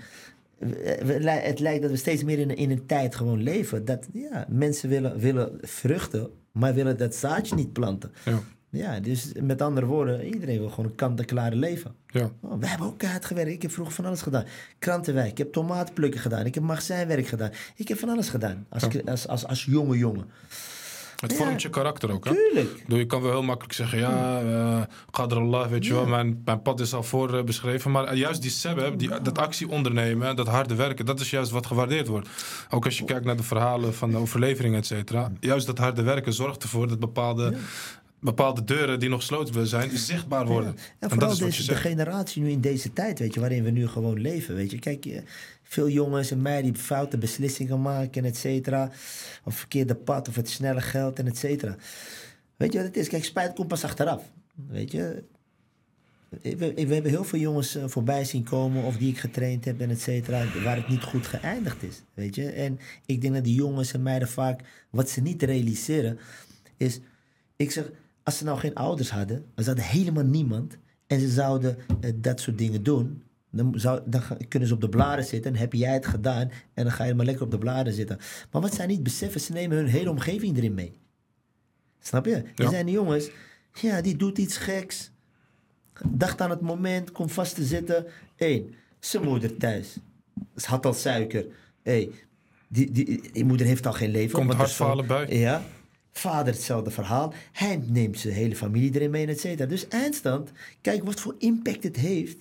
Het lijkt dat we steeds meer in, in een tijd gewoon leven. Dat ja, mensen willen, willen vruchten, maar willen dat zaadje niet planten. Ja. Ja, dus met andere woorden, iedereen wil gewoon een kant-en-klare leven. Ja. Oh, we hebben ook keihard gewerkt. Ik heb vroeger van alles gedaan. Krantenwijk, ik heb tomatenplukken gedaan. Ik heb magazijnwerk gedaan. Ik heb van alles gedaan. Als, ja. als, als, als jonge jongen. Het vormt ja, je karakter ook, hè? Tuurlijk. Je kan wel heel makkelijk zeggen, ja, uh, qadrallah, weet je ja. wel, mijn, mijn pad is al voor uh, beschreven. Maar juist die sebeb, die, dat actie ondernemen, dat harde werken, dat is juist wat gewaardeerd wordt. Ook als je kijkt naar de verhalen van de overlevering, et cetera. Juist dat harde werken zorgt ervoor dat bepaalde... Ja. bepaalde deuren die nog gesloten zijn, zichtbaar worden. Ja. En vooral en dat is wat deze, je zegt. De generatie nu in deze tijd, weet je, waarin we nu gewoon leven, weet je. Kijk, je, veel jongens en meiden die foute beslissingen maken, et cetera. Of verkeerde pad, of het snelle geld, en et cetera. Weet je wat het is? Kijk, spijt komt pas achteraf. Weet je. We, we hebben heel veel jongens uh, voorbij zien komen, of die ik getraind heb, en et cetera, waar het niet goed geëindigd is, weet je. En ik denk dat die jongens en meiden vaak, wat ze niet realiseren, is, ik zeg... Als ze nou geen ouders hadden, ze hadden helemaal niemand en ze zouden uh, dat soort dingen doen, dan, zou, dan kunnen ze op de bladen zitten en heb jij het gedaan en dan ga je maar lekker op de bladen zitten. Maar wat zij niet beseffen, ze nemen hun hele omgeving erin mee. Snap je? Ja. Er zijn die jongens, ja, die doet iets geks, dacht aan het moment, komt vast te zitten. Eén, zijn moeder thuis, ze had al suiker. Hey, die, die, die moeder heeft al geen leven. Komt hartfalen bij. Ja. Vader hetzelfde verhaal. Hij neemt zijn hele familie erin mee, et cetera. Dus eindstand, kijk wat voor impact het heeft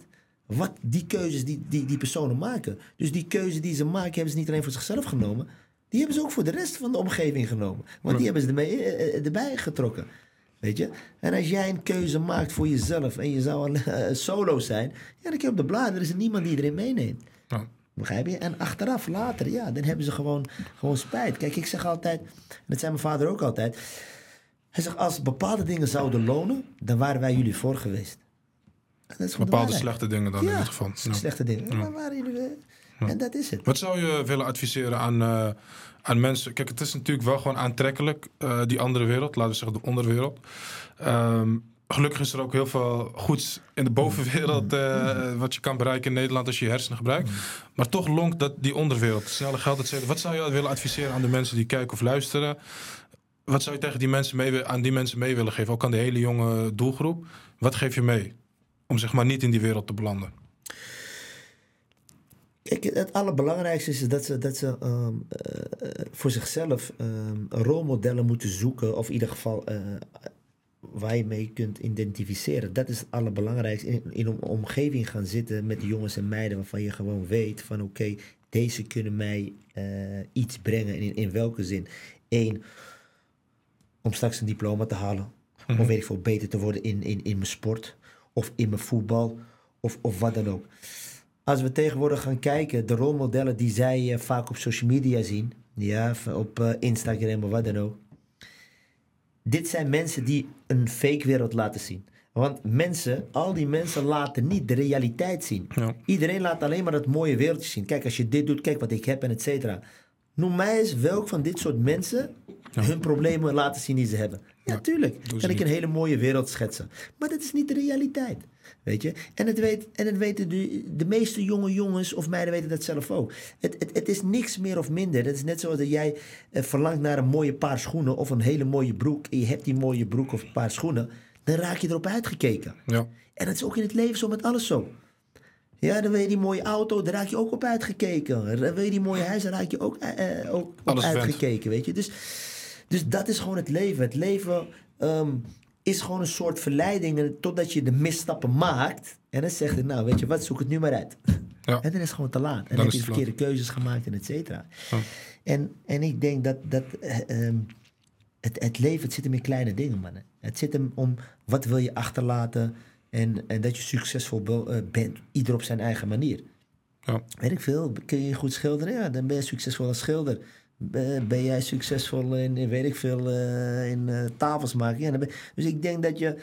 wat die keuzes die, die die personen maken. Dus die keuze die ze maken, hebben ze niet alleen voor zichzelf genomen. Die hebben ze ook voor de rest van de omgeving genomen. Want die hebben ze ermee, uh, erbij getrokken. Weet je? En als jij een keuze maakt voor jezelf en je zou een uh, solo zijn, ja, dan kun je op de bladen, er is er niemand die erin meeneemt. Ja. Begrijp je? En achteraf, later, ja, dan hebben ze gewoon, gewoon spijt. Kijk, ik zeg altijd, en dat zei mijn vader ook altijd. Hij zegt, als bepaalde dingen zouden lonen, dan waren wij jullie voor geweest. Dat is bepaalde slechte dingen dan ja, in dit geval. Ja, slechte dingen. Ja. Dan waren jullie weer. Ja. En dat is het. Wat zou je willen adviseren aan, uh, aan mensen? Kijk, het is natuurlijk wel gewoon aantrekkelijk, uh, die andere wereld. Laten we zeggen, de onderwereld. Um, gelukkig is er ook heel veel goeds in de bovenwereld, uh, wat je kan bereiken in Nederland als je je hersenen gebruikt. Maar toch lonkt dat die onderwereld. Snelle geld, et cetera. Wat zou je willen adviseren aan de mensen die kijken of luisteren? Wat zou je tegen die mensen mee, aan die mensen mee willen geven? Ook aan de hele jonge doelgroep. Wat geef je mee om zeg maar niet in die wereld te belanden? Kijk, het allerbelangrijkste is dat ze, dat ze um, uh, voor zichzelf um, rolmodellen moeten zoeken. Of in ieder geval uh, waar je mee kunt identificeren. Dat is het allerbelangrijkste. In, in een omgeving gaan zitten met jongens en meiden waarvan je gewoon weet van oké, okay, deze kunnen mij uh, iets brengen. In, in welke zin? Eén, om straks een diploma te halen. Mm-hmm. Of weet ik veel, beter te worden in, in, in mijn sport. Of in mijn voetbal. Of, of wat dan ook. Als we tegenwoordig gaan kijken, de rolmodellen die zij uh, vaak op social media zien. Ja, op uh, Instagram of wat dan ook. Dit zijn mensen die een fake wereld laten zien. Want mensen, al die mensen laten niet de realiteit zien. Ja. Iedereen laat alleen maar het mooie wereldje zien. Kijk, als je dit doet, kijk wat ik heb en et cetera. Noem mij eens welk van dit soort mensen ja. hun problemen laten zien die ze hebben. Ja, ja tuurlijk. Kan ik een hele mooie wereld schetsen. Maar dat is niet de realiteit. Weet je? En het, weet, en het weten de, de meeste jonge jongens of meiden weten dat zelf ook. Het, het, het is niks meer of minder. Het is net zoals dat jij uh, verlangt naar een mooie paar schoenen of een hele mooie broek. En je hebt die mooie broek of een paar schoenen. Dan raak je erop uitgekeken. Ja. En dat is ook in het leven zo met alles zo. Ja, dan wil je die mooie auto, daar raak je ook op uitgekeken. Dan wil je die mooie huis, daar raak je ook, uh, ook op alles uitgekeken. Weet je? Dus, dus dat is gewoon het leven. Het leven um, is gewoon een soort verleiding totdat je de misstappen maakt. En dan zegt hij, nou weet je wat, zoek het nu maar uit. Ja. En dan is het gewoon te laat. En dan, dan heb je verkeerde keuzes gemaakt en et cetera. Ja. En, en ik denk dat, dat uh, um, het, het leven, het zit hem in kleine dingen, man. Het zit hem om, wat wil je achterlaten... En, en dat je succesvol be- uh, bent, ieder op zijn eigen manier. Ja. Weet ik veel, kun je goed schilderen? Ja, dan ben je succesvol als schilder. Ben, ben jij succesvol in, in weet ik veel, uh, in uh, tafels maken? Ja, dan ben, dus ik denk dat je...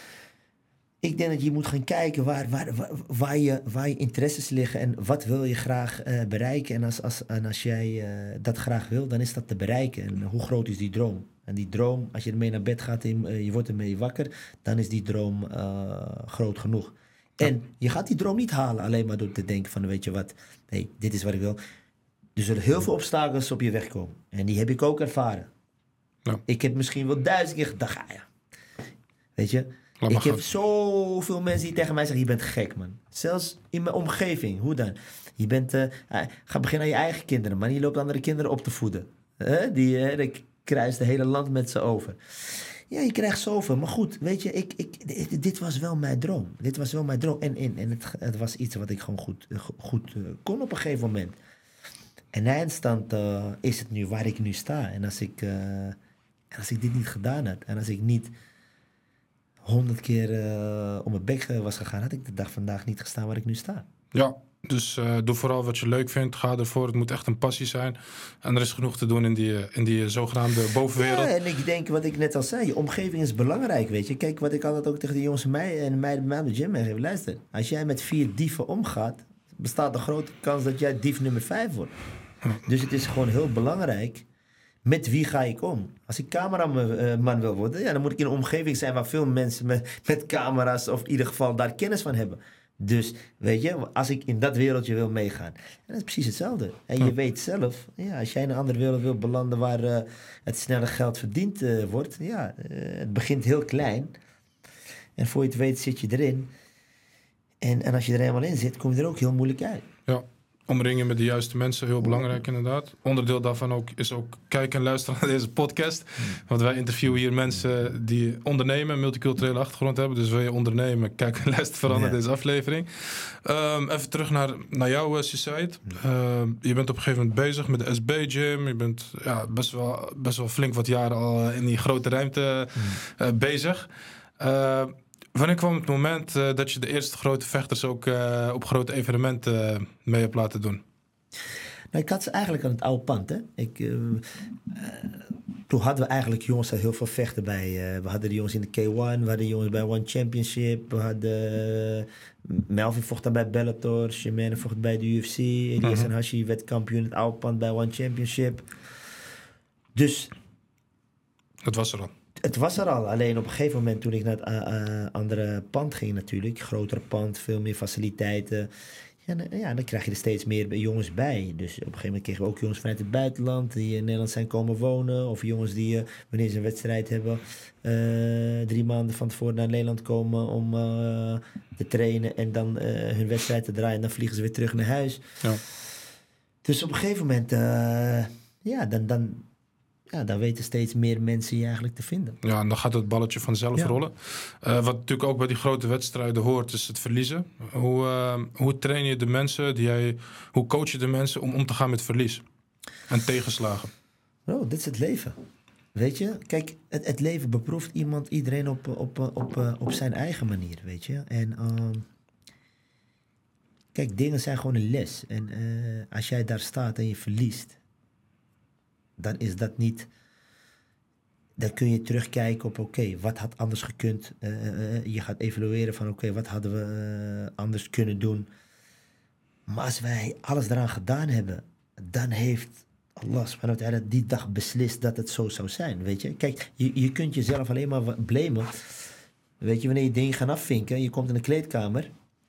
Ik denk dat je moet gaan kijken waar, waar, waar, waar, je, waar je interesses liggen... en wat wil je graag uh, bereiken. En als, als, en als jij uh, dat graag wil, dan is dat te bereiken. En hoe groot is die droom? En die droom, als je ermee naar bed gaat en uh, je wordt ermee wakker... dan is die droom uh, groot genoeg. Ja. En je gaat die droom niet halen alleen maar door te denken van... weet je wat, hey, dit is wat ik wil. Er zullen heel veel obstakels op je weg komen. En die heb ik ook ervaren. Ja. Ik heb misschien wel duizend keer gedacht, ah ja, weet je... Ik heb zoveel mensen die tegen mij zeggen... je bent gek, man. Zelfs in mijn omgeving. Hoe dan? Je bent... Uh, ga beginnen aan je eigen kinderen, man. Je loopt andere kinderen op te voeden. Uh, die, uh, die kruist het hele land met ze over. Ja, je krijgt zoveel. Maar goed, weet je... Ik, ik, dit, dit was wel mijn droom. Dit was wel mijn droom. En, en, en het, het was iets wat ik gewoon goed, goed uh, kon op een gegeven moment. En eindstand uh, is het nu waar ik nu sta. En als ik, uh, en als ik dit niet gedaan had... en als ik niet... honderd keer uh, om mijn bek uh, was gegaan... had ik de dag vandaag niet gestaan waar ik nu sta. Ja, dus uh, doe vooral wat je leuk vindt. Ga ervoor. Het moet echt een passie zijn. En er is genoeg te doen in die, in die zogenaamde bovenwereld. Ja, en ik denk wat ik net al zei. Je omgeving is belangrijk, weet je. Kijk, wat ik altijd ook tegen de jongens en meiden... en meiden bij mij op de gym meegeef. Luister, als jij met vier dieven omgaat... bestaat een grote kans dat jij dief nummer vijf wordt. Ja. Dus het is gewoon heel belangrijk... met wie ga ik om? Als ik cameraman wil worden... Ja, dan moet ik in een omgeving zijn... waar veel mensen met, met camera's... of in ieder geval daar kennis van hebben. Dus, weet je... als ik in dat wereldje wil meegaan... En dat is precies hetzelfde. En je ja. weet zelf... Ja, als jij in een andere wereld wil belanden... waar uh, het snelle geld verdiend uh, wordt... Ja, uh, het begint heel klein. En voor je het weet zit je erin. En, en als je er eenmaal in zit... kom je er ook heel moeilijk uit. Ja. omringen met de juiste mensen, heel belangrijk inderdaad. Onderdeel daarvan ook, is ook kijken en luisteren naar deze podcast. Mm. Want wij interviewen hier mensen die ondernemen, multiculturele achtergrond hebben. Dus wil je ondernemen, kijk en luister vooral ja. naar deze aflevering. Um, even terug naar, naar jou, uh, Suicide. Uh, je bent op een gegeven moment bezig met de S B-gym. Je bent ja, best, wel, best wel flink wat jaren al in die grote ruimte uh, mm. bezig. Uh, Wanneer kwam het moment uh, dat je de eerste grote vechters ook uh, op grote evenementen uh, mee hebt laten doen? Nou, ik had ze eigenlijk aan het oude pand. Hè? Ik, uh, uh, toen hadden we eigenlijk jongens daar heel veel vechten bij. Uh, we hadden de jongens in de K één, we hadden jongens bij One Championship. We hadden uh, Melvin vocht dan bij Bellator, Shimane vocht bij de U F C. Elias uh-huh. en Hashi werd kampioen in het oude pand bij One Championship. Dus... Dat was er al. Het was er al, alleen op een gegeven moment toen ik naar het uh, uh, andere pand ging natuurlijk, grotere pand, veel meer faciliteiten, ja, dan, ja, dan krijg je er steeds meer jongens bij. Dus op een gegeven moment kregen we ook jongens vanuit het buitenland die in Nederland zijn komen wonen, of jongens die, uh, wanneer ze een wedstrijd hebben, uh, drie maanden van tevoren naar Nederland komen om uh, te trainen en dan uh, hun wedstrijd te draaien en dan vliegen ze weer terug naar huis. Ja. Dus op een gegeven moment, uh, ja, dan... dan Ja, dan weten steeds meer mensen je eigenlijk te vinden. Ja, en dan gaat het balletje vanzelf ja. rollen. Uh, wat natuurlijk ook bij die grote wedstrijden hoort, is het verliezen. Hoe, uh, hoe train je de mensen, die jij, hoe coach je de mensen om om te gaan met verlies en tegenslagen? Oh, dit is het leven. Weet je, kijk, het, het leven beproeft iemand, iedereen op, op, op, op, op zijn eigen manier, weet je. En uh, kijk, dingen zijn gewoon een les. En uh, als jij daar staat en je verliest, dan is dat niet... Dan kun je terugkijken op, oké, okay, wat had anders gekund? Uh, uh, je gaat evalueren van, oké, okay, wat hadden we uh, anders kunnen doen? Maar als wij alles eraan gedaan hebben, dan heeft Allah subhanahu wa ta'ala die dag beslist dat het zo zou zijn, weet je? Kijk, je, je kunt jezelf alleen maar blamen. Weet je, wanneer je dingen gaat afvinken, je komt in de kleedkamer...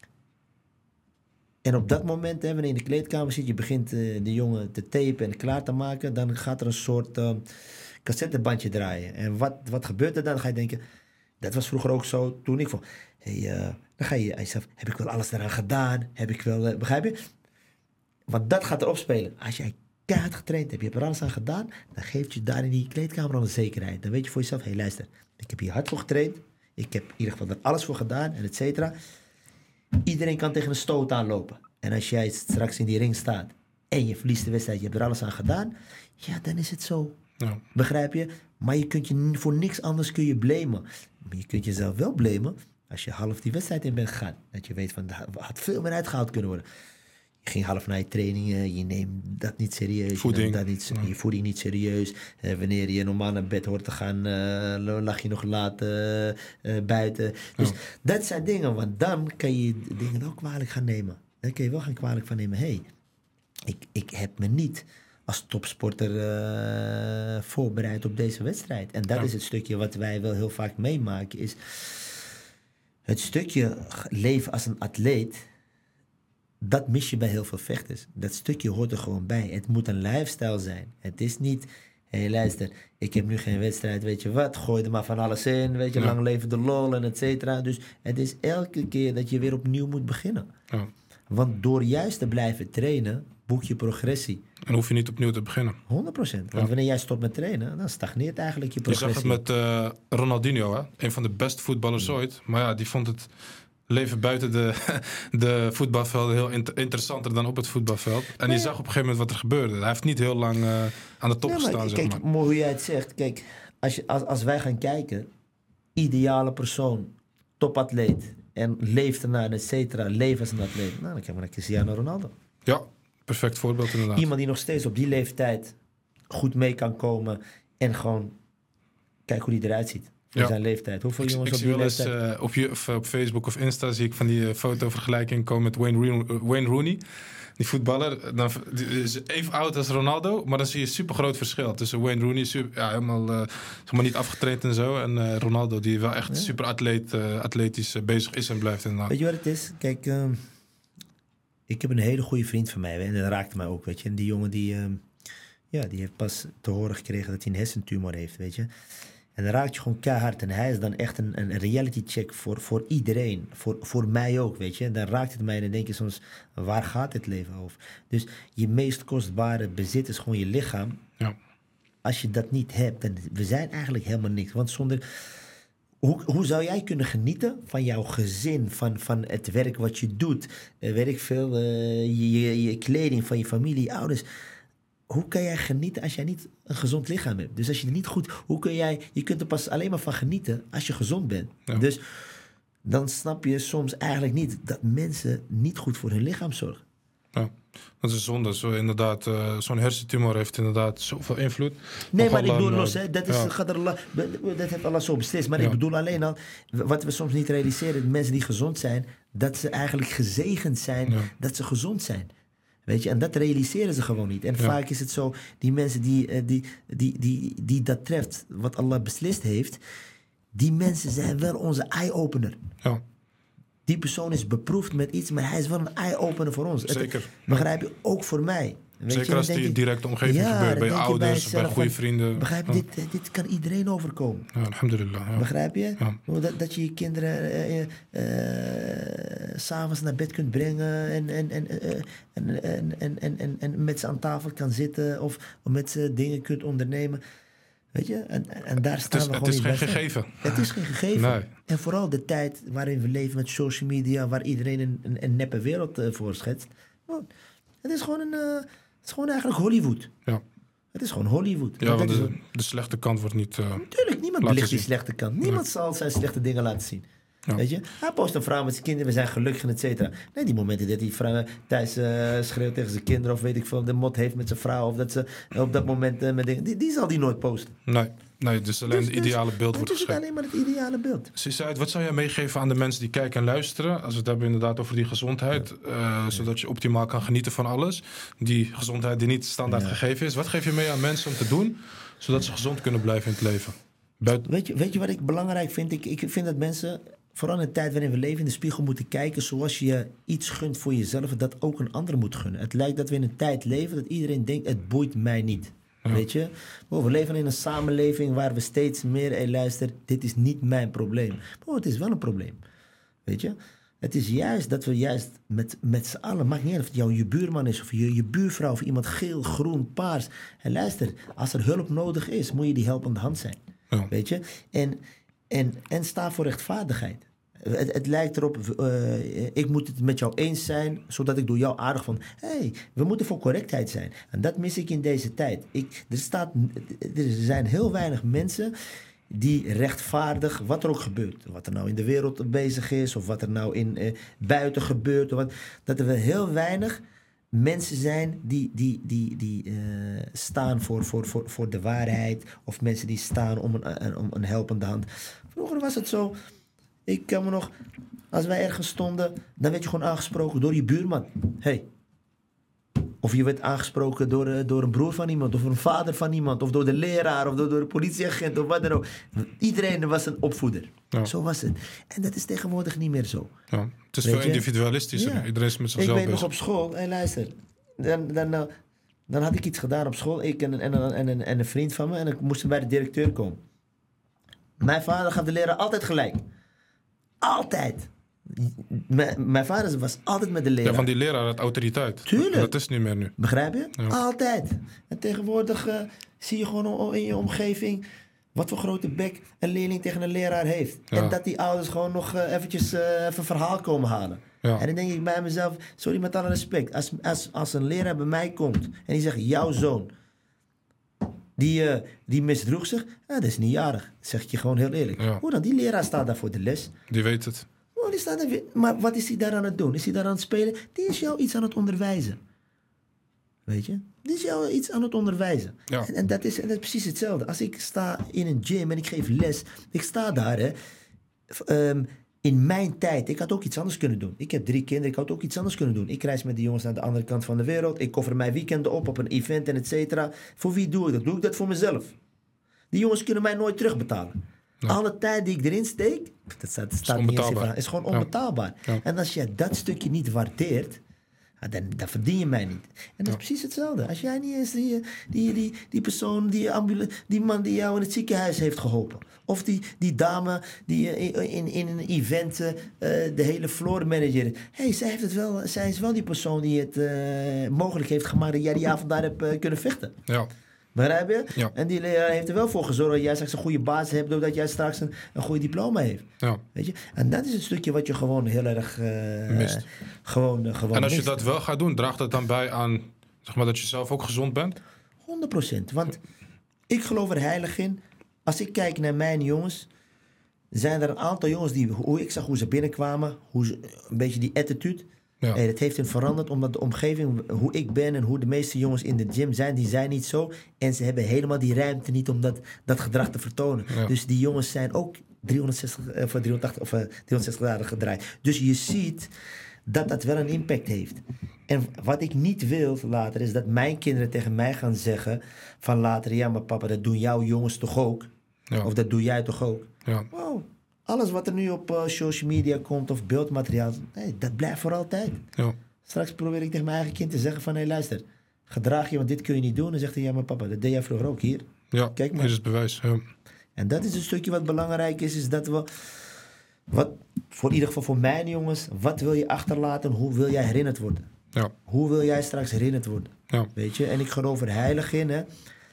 En op dat moment, hè, wanneer je in de kleedkamer zit, je begint uh, de jongen te tapen en klaar te maken, dan gaat er een soort uh, cassettebandje draaien. En wat, wat gebeurt er dan? Dan ga je denken, dat was vroeger ook zo toen ik vond. Hey, uh, dan ga je jezelf, heb ik wel alles eraan gedaan? Heb ik wel, uh, begrijp je? Want dat gaat erop spelen. Als jij keihard getraind hebt, je hebt er alles aan gedaan, dan geeft je daar in die kleedkamer al een zekerheid. Dan weet je voor jezelf, hé hey, luister, ik heb hier hard voor getraind, ik heb in ieder geval er alles voor gedaan, en et cetera. Iedereen kan tegen een stoot aanlopen. En als jij straks in die ring staat en je verliest de wedstrijd, je hebt er alles aan gedaan, ja, dan is het zo. Ja. Begrijp je? Maar je kunt je voor niks anders kun je blamen. Maar je kunt jezelf wel blamen als je half die wedstrijd in bent gegaan. Dat je weet van, er had veel meer uitgehaald kunnen worden. Je ging half naar je trainingen, je neemt dat niet serieus. Voeding. Je, dat niet, ja. je voeding niet serieus. Uh, wanneer je normaal naar bed hoort te gaan, uh, lag je nog laat uh, uh, buiten. Dus ja. dat zijn dingen, want dan kan je dingen wel kwalijk gaan nemen. Dan kun je wel gaan kwalijk van nemen. Hé, hey, ik, ik heb me niet als topsporter uh, voorbereid op deze wedstrijd. En dat ja. is het stukje wat wij wel heel vaak meemaken. Is het stukje leven als een atleet. Dat mis je bij heel veel vechters. Dat stukje hoort er gewoon bij. Het moet een lifestyle zijn. Het is niet, hé hey, luister, ik heb nu geen wedstrijd, weet je wat, gooi er maar van alles in, weet je, ja. lang leven de lol en et cetera. Dus het is elke keer dat je weer opnieuw moet beginnen. Ja. Want door juist te blijven trainen, boek je progressie. En hoef je niet opnieuw te beginnen. honderd procent. Want ja. wanneer jij stopt met trainen, dan stagneert eigenlijk je progressie. Je zag het met uh, Ronaldinho, hè? Een van de beste voetballers ja. ooit. Maar ja, die vond het leven buiten de, de voetbalvelden heel inter- interessanter dan op het voetbalveld. En je ja. zag op een gegeven moment wat er gebeurde. Hij heeft niet heel lang uh, aan de top ja, gestaan. Kijk, zeg maar. mooi hoe jij het zegt. Kijk, als, je, als, als wij gaan kijken, ideale persoon, topatleet en leeft ernaar, et cetera, leeft als een atleet. Nou, dan kijk maar naar Cristiano Ronaldo. Ja, perfect voorbeeld inderdaad. Iemand die nog steeds op die leeftijd goed mee kan komen en gewoon kijk hoe die eruit ziet. Voor ja. zijn leeftijd. Hoeveel ik, jongens ik op die leeftijd? Uh, op, je, of, op Facebook of Insta zie ik van die uh, fotovergelijking komen met Wayne, Rooney, Wayne Rooney. Die voetballer. Dan, die is even oud als Ronaldo. Maar dan zie je een super groot verschil. Tussen Wayne Rooney, super, ja, helemaal, uh, helemaal niet afgetraind en zo. En uh, Ronaldo, die wel echt ja. super atleet, uh, atletisch uh, bezig is en blijft inderdaad. Weet je wat het is? Kijk, uh, ik heb een hele goede vriend van mij. En dat raakte mij ook, weet je. En die jongen die, uh, ja, die heeft pas te horen gekregen dat hij een hersentumor heeft, weet je. En dan raakt je gewoon keihard. En hij is dan echt een, een reality check voor, voor iedereen. Voor, voor mij ook, weet je. En dan raakt het mij en dan denk je soms, waar gaat dit leven over? Dus je meest kostbare bezit is gewoon je lichaam. Ja. Als je dat niet hebt, dan we zijn eigenlijk helemaal niks. Want zonder... Hoe, hoe zou jij kunnen genieten van jouw gezin, van, van het werk wat je doet, uh, weet ik veel, uh, je, je, je kleding, van je familie, je ouders. Hoe kan jij genieten als jij niet een gezond lichaam hebt? Dus als je er niet goed, hoe kun jij, je kunt er pas alleen maar van genieten als je gezond bent. Ja. Dus dan snap je soms eigenlijk niet dat mensen niet goed voor hun lichaam zorgen. Ja, dat is zonde. Zo, inderdaad, uh, zo'n hersentumor heeft inderdaad zoveel invloed. Nee, maar ik bedoel los, hè, dat, is, ja. gaat er Allah, dat heeft Allah zo beslist. Maar ja. ik bedoel alleen al, wat we soms niet realiseren, mensen die gezond zijn, dat ze eigenlijk gezegend zijn, ja. dat ze gezond zijn. Weet je, en dat realiseren ze gewoon niet. En ja. vaak is het zo, die mensen die, die, die, die, die dat treft, wat Allah beslist heeft, die mensen zijn wel onze eye-opener. Ja. Die persoon is beproefd met iets, maar hij is wel een eye-opener voor ons. Zeker. Het, begrijp je? Ook voor mij. Weet Zeker je? als die in directe omgeving ja, gebeurt, bij je ouders, bij, bij goede van, vrienden. Begrijp je, ja. dit, dit kan iedereen overkomen. Ja, alhamdulillah. Ja. Begrijp je? Ja. Dat, dat je je kinderen uh, uh, uh, 's avonds naar bed kunt brengen en, en, en, uh, en, en, en, en, en, en met ze aan tafel kan zitten of, of met ze dingen kunt ondernemen. Weet je? En, en daar staan het is, we gewoon Het is geen bij. gegeven. Het is geen gegeven. Nee. En vooral de tijd waarin we leven met social media, waar iedereen een, een, een neppe wereld uh, voorschetst. Oh, het is gewoon een, uh, het is gewoon eigenlijk Hollywood. Ja. Het is gewoon Hollywood. Ja, want de, de slechte kant wordt niet uh, Natuurlijk, niemand belicht die slechte kant. Niemand nee. zal zijn slechte dingen laten zien. Ja. Weet je? Hij post een vrouw met zijn kinderen, we zijn gelukkig en et cetera. Nee, die momenten dat die vrouw thuis uh, schreeuwt tegen zijn kinderen of weet ik veel, de mot heeft met zijn vrouw of dat ze op dat moment uh, met dingen, die, die zal die nooit posten. Nee, nee dus alleen dus, het ideale dus, beeld wordt geschreven. Het is alleen maar het ideale beeld. Sisaid, wat zou jij meegeven aan de mensen die kijken en luisteren, als we het hebben inderdaad over die gezondheid, uh, ja. zodat je optimaal kan genieten van alles, die gezondheid die niet standaard ja. gegeven is. Wat geef je mee aan mensen om te doen, zodat ze gezond kunnen blijven in het leven? Buiten... Weet je, weet je wat ik belangrijk vind? Ik, ik vind dat mensen, vooral in de tijd waarin we leven, in de spiegel moeten kijken zoals je iets gunt voor jezelf, dat ook een ander moet gunnen. Het lijkt dat we in een tijd leven dat iedereen denkt, het boeit mij niet. Ja. Weet je? Oh, we leven in een samenleving waar we steeds meer, hey, luister, dit is niet mijn probleem. Oh, het is wel een probleem. Weet je? Het is juist dat we juist met, met z'n allen, maakt niet uit of het jou je buurman is of je, je buurvrouw of iemand geel, groen, paars. En luister, als er hulp nodig is, moet je die helpende hand zijn. Ja. Weet je? En, en, en sta voor rechtvaardigheid. Het, het lijkt erop, uh, ik moet het met jou eens zijn, zodat ik door jou aardig vond. Hé, hey, we moeten voor correctheid zijn. En dat mis ik in deze tijd. Ik, er, staat, er zijn heel weinig mensen die rechtvaardig, wat er ook gebeurt. Wat er nou in de wereld bezig is, of wat er nou in uh, buiten gebeurt. Of wat, dat er heel weinig mensen zijn die, die, die, die uh, staan voor, voor, voor, voor de waarheid. Of mensen die staan om een, een, om een helpende hand. Vroeger was het zo. Ik kan me nog, als wij ergens stonden, dan werd je gewoon aangesproken door je buurman. Hey. Of je werd aangesproken door, uh, door een broer van iemand, of een vader van iemand, of door de leraar, of door, door de politieagent, of wat dan ook. Iedereen was een opvoeder. Ja. Zo was het. En dat is tegenwoordig niet meer zo. Ja. Het is veel individualistischer. Ja. Iedereen is met zichzelf bezig. Ik weet nog op school, hey, luister, dan, dan, dan, dan had ik iets gedaan op school, ik en, en, en, en, en een vriend van me, en ik moest bij de directeur komen. Mijn vader gaf de leraar altijd gelijk. Altijd. M- mijn vader was altijd met de leraar. Ja, van die leraar had autoriteit. Tuurlijk. Dat is niet meer nu. Begrijp je? Ja. Altijd. En tegenwoordig uh, zie je gewoon in je omgeving wat voor grote bek een leerling tegen een leraar heeft. Ja. En dat die ouders gewoon nog uh, eventjes uh, even een verhaal komen halen. Ja. En dan denk ik bij mezelf, sorry met alle respect, als, als, als een leraar bij mij komt en die zegt, jouw zoon, Die, uh, die misdroeg zich, ja, dat is niet jarig. Dat zeg ik je gewoon heel eerlijk. Ja. Hoe dan? Die leraar staat daar voor de les. Die weet het. Oh, die staat er, maar wat is hij daar aan het doen? Is hij daar aan het spelen? Die is jou iets aan het onderwijzen. Weet je? Die is jou iets aan het onderwijzen. Ja. En, en, dat is, en dat is precies hetzelfde. Als ik sta in een gym en ik geef les. Ik sta daar, hè. Um, in mijn tijd, ik had ook iets anders kunnen doen. Ik heb drie kinderen, ik had ook iets anders kunnen doen. Ik reis met die jongens naar de andere kant van de wereld. Ik koffer mijn weekenden op op een event en et cetera. Voor wie doe ik dat? Doe ik dat voor mezelf? Die jongens kunnen mij nooit terugbetalen. Ja. Alle tijd die ik erin steek, dat staat, staat is, niet eens in, is gewoon onbetaalbaar. Ja. Ja. En als je dat stukje niet waardeert, Ja, dan, dan verdien je mij niet. En dat Ja. is precies hetzelfde. Als jij niet eens die, die, die, die persoon, die, ambula- die man die jou in het ziekenhuis heeft geholpen. Of die, die dame die in, in, in een event uh, de hele floor manager. Hé, hey, zij, heeft het wel, zij is wel die persoon die het uh, mogelijk heeft gemaakt dat jij die avond daar hebt uh, kunnen vechten. Ja. Begrijp je? Ja. En die leraar heeft er wel voor gezorgd dat jij straks een goede basis hebt, doordat jij straks een, een goede diploma heeft. Ja. Weet je? En dat is een stukje wat je gewoon heel erg uh, mist. Gewoon, uh, gewoon En als je mist. dat wel gaat doen, draagt het dan bij aan zeg maar, dat je zelf ook gezond bent? honderd procent. Want ik geloof er heilig in. Als ik kijk naar mijn jongens, zijn er een aantal jongens die, hoe ik zag hoe ze binnenkwamen, hoe ze, een beetje die attitude. Ja. Hey, dat heeft hun veranderd, omdat de omgeving, hoe ik ben en hoe de meeste jongens in de gym zijn, die zijn niet zo. En ze hebben helemaal die ruimte niet om dat, dat gedrag te vertonen. Ja. Dus die jongens zijn ook driehonderdzestig, of driehonderdtachtig of driehonderdzestig graden gedraaid. Dus je ziet dat dat wel een impact heeft. En wat ik niet wil later is dat mijn kinderen tegen mij gaan zeggen van later, ja maar papa, dat doen jouw jongens toch ook? Ja. Of dat doe jij toch ook? Ja. Wow. Alles wat er nu op uh, social media komt of beeldmateriaal, nee, dat blijft voor altijd. Ja. Straks probeer ik tegen mijn eigen kind te zeggen van, hé hey, luister, gedraag je, want dit kun je niet doen. Dan zegt hij, ja maar papa, dat deed jij vroeger ook hier. Ja. Kijk maar. Hier is het bewijs. Ja. En dat is een stukje wat belangrijk is, is dat we, wat, voor in ieder geval voor mijn jongens, wat wil je achterlaten, hoe wil jij herinnerd worden? Ja. Hoe wil jij straks herinnerd worden? Ja. Weet je, en ik geloof er heilig in, hè.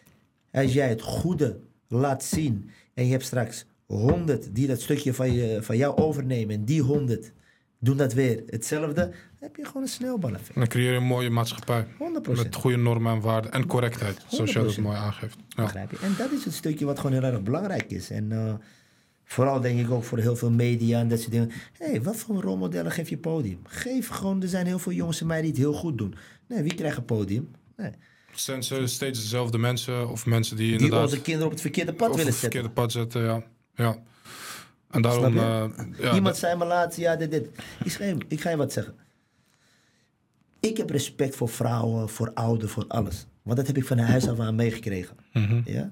Als jij het goede laat zien en je hebt straks honderd die dat stukje van, je, van jou overnemen en die honderd doen dat weer hetzelfde, dan heb je gewoon een sneeuwbaleffect. En dan creëer je een mooie maatschappij. honderd procent. Met goede normen en waarden en correctheid. Zoals jij dat mooi aangeeft. Ja. Begrijp je? En dat is het stukje wat gewoon heel erg belangrijk is. En uh, vooral denk ik ook voor heel veel media en dat soort dingen. Hé, hey, wat voor rolmodellen geef je podium? Geef gewoon, er zijn heel veel jongens en meiden die het heel goed doen. Nee, wie krijgt een podium? Nee. Zijn ze steeds dezelfde mensen of mensen die Die inderdaad... onze kinderen op het verkeerde pad of willen op het zetten. verkeerde pad zetten, ja. ja. En daarom... Snap Uh, ja, Iemand dat- zei me laatst, ja, dit, dit. Ik, ga je, ik ga je wat zeggen. Ik heb respect voor vrouwen, voor ouderen, voor alles. Want dat heb ik van huis af aan meegekregen. Mhm. Ja?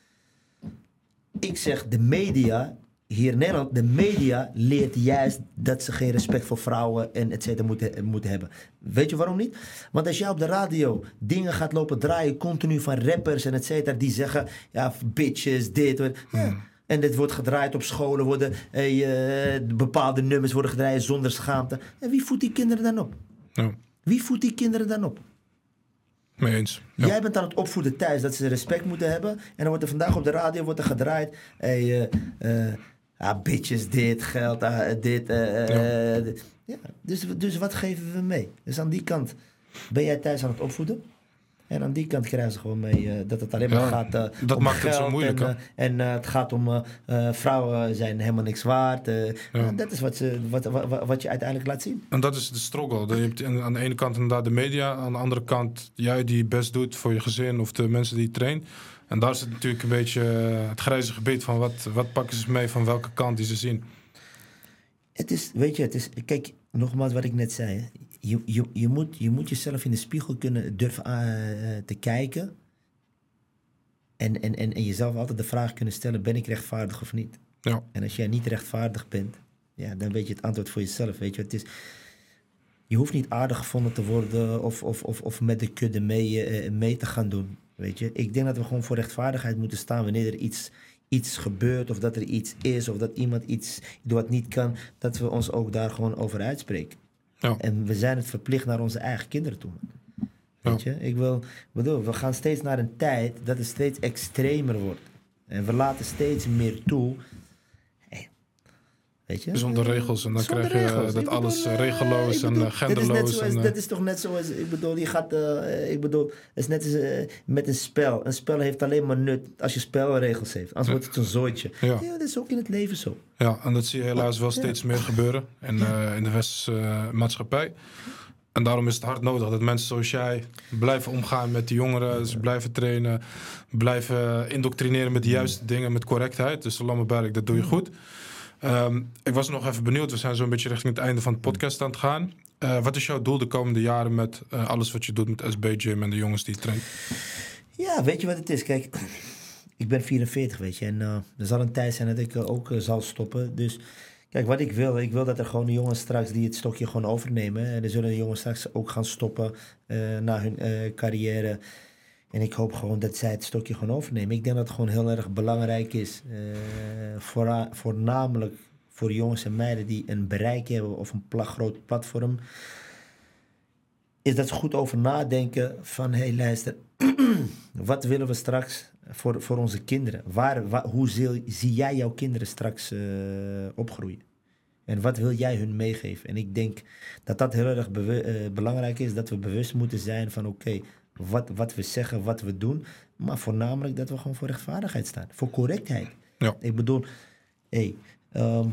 Ik zeg, de media, hier in Nederland, de media leert juist dat ze geen respect voor vrouwen en et cetera moeten, moeten hebben. Weet je waarom niet? Want als jij op de radio dingen gaat lopen draaien, continu van rappers en et cetera, die zeggen, ja, bitches, dit. Ja. Hmm. En dit wordt gedraaid op scholen, worden eh, eh, bepaalde nummers worden gedraaid zonder schaamte. En wie voedt die kinderen dan op? Ja, Wie voedt die kinderen dan op? mee eens. Ja. Jij bent aan het opvoeden thuis dat ze respect moeten hebben. En dan wordt er vandaag op de radio wordt er gedraaid. Hey, uh, uh, ah, bitches, dit, geld, ah, dit. Uh, Ja. uh, dit. Ja, dus, dus wat geven we mee? Dus aan die kant ben jij thuis aan het opvoeden. En aan die kant krijgen ze gewoon mee uh, dat het alleen maar Ja, gaat uh, dat om maakt het geld. zo moeilijk, En, hè? uh, en uh, het gaat om uh, uh, vrouwen zijn helemaal niks waard. Uh, Ja. uh, dat is wat, ze, wat, wat, wat je uiteindelijk laat zien. En dat is de struggle. Je hebt aan de ene kant inderdaad de media. Aan de andere kant jij die het best doet voor je gezin of de mensen die je traint. En daar is het natuurlijk een beetje uh, het grijze gebied van wat, wat pakken ze mee van welke kant die ze zien. Het is, weet je, het is, kijk, nogmaals wat ik net zei. hè. Je, je, je, moet, je moet jezelf in de spiegel kunnen durven uh, te kijken. En, en, en, en jezelf altijd de vraag kunnen stellen, ben ik rechtvaardig of niet? Ja. En als jij niet rechtvaardig bent, ja, dan weet je het antwoord voor jezelf. Weet je, het is, je hoeft niet aardig gevonden te worden of, of, of, of met de kudde mee, uh, mee te gaan doen. Weet je, ik denk dat we gewoon voor rechtvaardigheid moeten staan wanneer er iets, iets gebeurt of dat er iets is of dat iemand iets wat niet kan, dat we ons ook daar gewoon over uitspreken. Ja. En we zijn het verplicht naar onze eigen kinderen toe. Weet je, ik wil, bedoel, we gaan steeds naar een tijd dat het steeds extremer wordt. En we laten steeds meer toe. Hey, weet je? Zonder regels. En dan Zonder krijg je regels. dat Ik alles bedoel, uh, uh, regeloos ik en bedoel, uh, genderloos. Dat is, net zoals, en, uh, dat is toch net zoals, ik bedoel, je gaat, uh, ik bedoel, het is net als uh, met een spel. Een spel heeft alleen maar nut als je spelregels heeft. Anders Ja. wordt het een zooitje. Ja. Ja, dat is ook in het leven zo. Ja, en dat zie je helaas wel Ja. steeds meer gebeuren in, uh, in de westerse uh, maatschappij. En daarom is het hard nodig dat mensen zoals jij blijven omgaan met de jongeren. Dus blijven trainen, blijven indoctrineren met de juiste dingen, met correctheid. Dus Lamme Berk, dat doe je goed. Um, ik was nog even benieuwd, we zijn zo'n beetje richting het einde van de podcast aan het gaan. Uh, wat is jouw doel de komende jaren met uh, alles wat je doet met S B Gym en de jongens die je traint? Ja, weet je wat het is? Kijk, ik ben vierenveertig, weet je. En uh, er zal een tijd zijn dat ik uh, ook uh, zal stoppen. Dus Kijk, wat ik wil, ik wil dat er gewoon jongens straks die het stokje gewoon overnemen. En er zullen jongens straks ook gaan stoppen uh, na hun uh, carrière. En ik hoop gewoon dat zij het stokje gewoon overnemen. Ik denk dat het gewoon heel erg belangrijk is. Uh, voor, voornamelijk voor jongens en meiden die een bereik hebben of een pla- groot platform. Is dat ze goed over nadenken van, hé hey, luister, wat willen we straks voor, voor onze kinderen? Waar, waar, hoe zie, zie jij jouw kinderen straks uh, opgroeien? En wat wil jij hun meegeven? En ik denk dat dat heel erg bewe- uh, belangrijk is, dat we bewust moeten zijn van oké, okay, wat, wat we zeggen, wat we doen. Maar voornamelijk dat we gewoon voor rechtvaardigheid staan. Voor correctheid. Ja. Ik bedoel, hé, hey, um,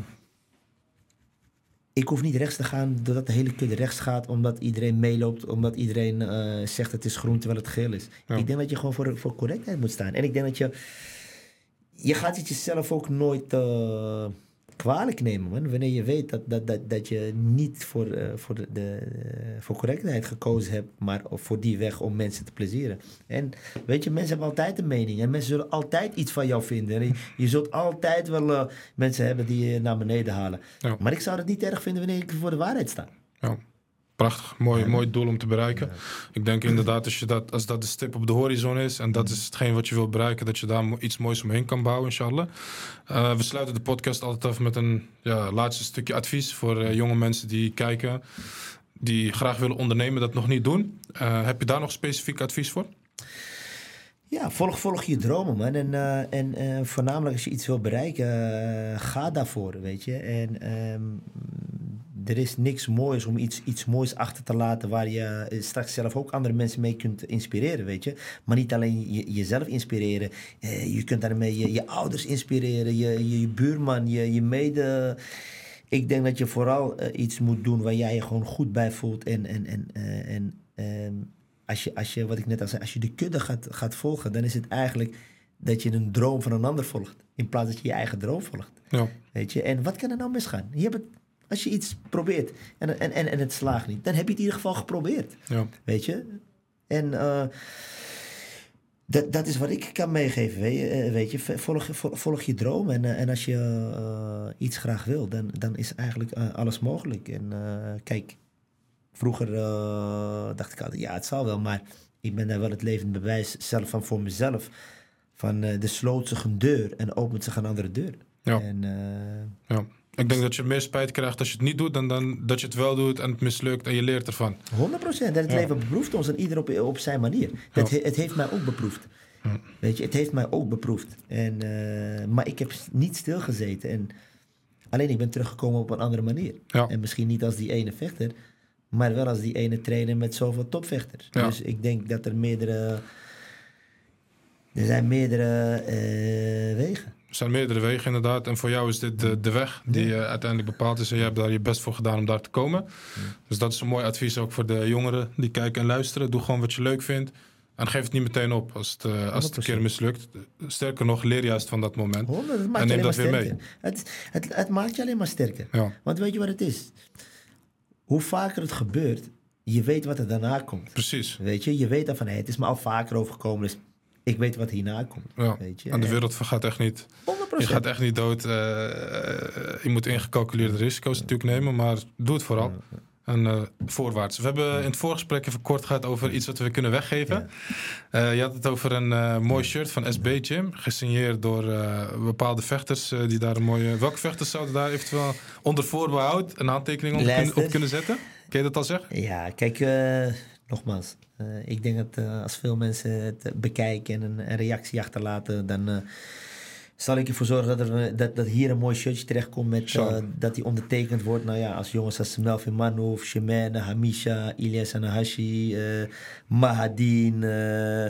ik hoef niet rechts te gaan doordat de hele kudde rechts gaat, omdat iedereen meeloopt, omdat iedereen uh, zegt het is groen terwijl het geel is. Ja. Ik denk dat je gewoon voor, voor correctheid moet staan. En ik denk dat je, je gaat het jezelf ook nooit uh, kwalijk nemen, man. Wanneer je weet dat, dat, dat, dat je niet voor, uh, voor, de, de, uh, voor correctheid gekozen hebt, maar voor die weg om mensen te plezieren. En weet je, mensen hebben altijd een mening en mensen zullen altijd iets van jou vinden. En je, je zult altijd wel uh, mensen hebben die je naar beneden halen. Ja. Maar ik zou het niet erg vinden wanneer ik voor de waarheid sta. Ja. Prachtig, mooi, ja. mooi doel om te bereiken. Ja. Ik denk inderdaad, als, je dat, als dat de stip op de horizon is en dat is hetgeen wat je wil bereiken, dat je daar iets moois omheen kan bouwen, inshallah. Uh, we sluiten de podcast altijd af met een ja, laatste stukje advies voor uh, jonge mensen die kijken, die graag willen ondernemen, dat nog niet doen. Uh, heb je daar nog specifiek advies voor? Ja, volg, volg je dromen, man. En, uh, en uh, voornamelijk als je iets wil bereiken, uh, ga daarvoor, weet je. En um, er is niks moois om iets, iets moois achter te laten waar je uh, straks zelf ook andere mensen mee kunt inspireren, weet je. Maar niet alleen je, jezelf inspireren. Uh, je kunt daarmee je, je ouders inspireren, je, je, je buurman, je, je mede... Ik denk dat je vooral uh, iets moet doen waar jij je gewoon goed bij voelt en... en, en, uh, en um, Als je, als je, wat ik net al zei, als je de kudde gaat, gaat volgen, dan is het eigenlijk dat je een droom van een ander volgt. In plaats dat je je eigen droom volgt. Ja. Weet je? En wat kan er nou misgaan? Je hebt het, als je iets probeert en, en, en, en het slaagt niet, dan heb je het in ieder geval geprobeerd. Ja. Weet je? En uh, dat, dat is wat ik kan meegeven. Weet je? Weet je? Volg, volg, volg je droom. En, uh, en als je uh, iets graag wil, dan, dan is eigenlijk uh, alles mogelijk. En uh, kijk... Vroeger uh, dacht ik altijd, ja, het zal wel. Maar ik ben daar wel het levend bewijs zelf van voor mezelf. Van uh, er sloot zich een deur en opent zich een andere deur. Ja. En, uh, ja. Ik denk dat je meer spijt krijgt als je het niet doet... dan, dan dat je het wel doet en het mislukt en je leert ervan. honderd procent. En het ja. leven beproeft ons en ieder op, op zijn manier. Ja. Het, het heeft mij ook beproefd. Ja. Weet je, het heeft mij ook beproefd. En, uh, maar ik heb niet stilgezeten. En alleen ik ben teruggekomen op een andere manier. Ja. En misschien niet als die ene vechter... maar wel als die ene trainer met zoveel topvechters. Ja. Dus ik denk dat er meerdere... Er zijn meerdere uh, wegen. Er zijn meerdere wegen, inderdaad. En voor jou is dit de, de weg die ja. uh, uiteindelijk bepaald is. En je hebt daar je best voor gedaan om daar te komen. Ja. Dus dat is een mooi advies ook voor de jongeren die kijken en luisteren. Doe gewoon wat je leuk vindt. En geef het niet meteen op als het, uh, als het een keer mislukt. Sterker nog, leer juist van dat moment. honderd, dat en neem dat weer mee. Het, het, het maakt je alleen maar sterker. Ja. Want weet je wat het is? Hoe vaker het gebeurt, je weet wat er daarna komt. Precies. Weet je, je weet dan van, hey, het is me al vaker overgekomen, dus ik weet wat hierna komt. Ja. Weet je? En de wereld gaat echt niet... honderd procent. Je gaat echt niet dood. Uh, je moet ingecalculeerde risico's natuurlijk nemen, maar doe het vooral. Ja. En uh, voorwaarts. We hebben in het voorgesprek even kort gehad over iets wat we kunnen weggeven. Ja. Uh, je had het over een uh, mooi shirt van S B Gym. Gesigneerd door uh, bepaalde vechters. Uh, die daar een mooie... Welke vechters zouden daar eventueel onder voorbehoud een aantekening op, kun, op kunnen zetten? Kun je dat al zeggen? Ja, kijk, uh, nogmaals. Uh, ik denk dat uh, als veel mensen het bekijken en een, een reactie achterlaten, dan... Uh, zal ik ervoor zorgen dat, er, dat, dat hier een mooi shirtje terechtkomt met uh, dat die ondertekend wordt. Nou ja, als jongens als Melvin Manouf, Shemane, Hamisha, Ilyas Anahashi, uh, Mahadin, uh, uh,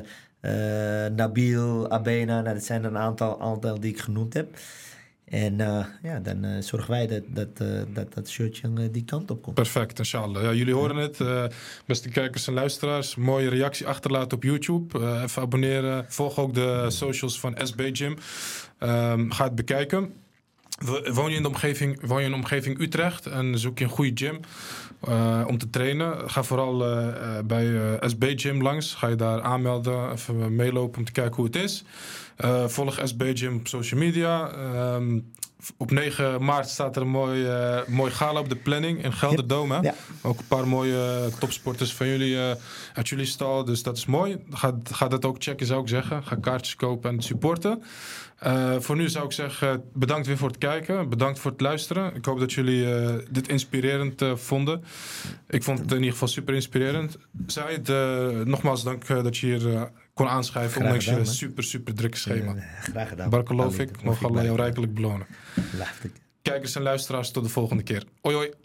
Nabil, Abena. Nou, dat zijn er een aantal, aantal die ik genoemd heb. En uh, ja, dan uh, zorgen wij dat dat, uh, dat, dat shirtje uh, die kant op komt. Perfect, inshallah. Ja, jullie horen het. Uh, beste kijkers en luisteraars. Mooie reactie achterlaten op YouTube. Uh, even abonneren. Volg ook de socials van S B Gym. Um, ga het bekijken. Woon je in de omgeving, woon je in de omgeving Utrecht en zoek je een goede gym uh, om te trainen? Ga vooral uh, bij uh, S B Gym langs. Ga je daar aanmelden, even meelopen om te kijken hoe het is. Uh, volg S B Gym op social media. Um, op negen maart staat er een mooi, uh, mooi gala op de planning in Gelderdoom. Ja. Ook een paar mooie topsporters van jullie uh, uit jullie stal. Dus dat is mooi. Ga, ga dat ook checken, zou ik zeggen. Ga kaartjes kopen en supporten. Uh, voor nu zou ik zeggen, bedankt weer voor het kijken. Bedankt voor het luisteren. Ik hoop dat jullie uh, dit inspirerend uh, vonden. Ik vond het in ieder geval super inspirerend. Said, uh, nogmaals dank uh, dat je hier uh, kon aanschrijven. Graag ondanks gedaan, je man. super, super drukke schema. Uh, graag gedaan. Barakallahu fik. Mogen Allah jou rijkelijk belonen. Laat ik. Kijkers en luisteraars, tot de volgende keer. Hoi hoi.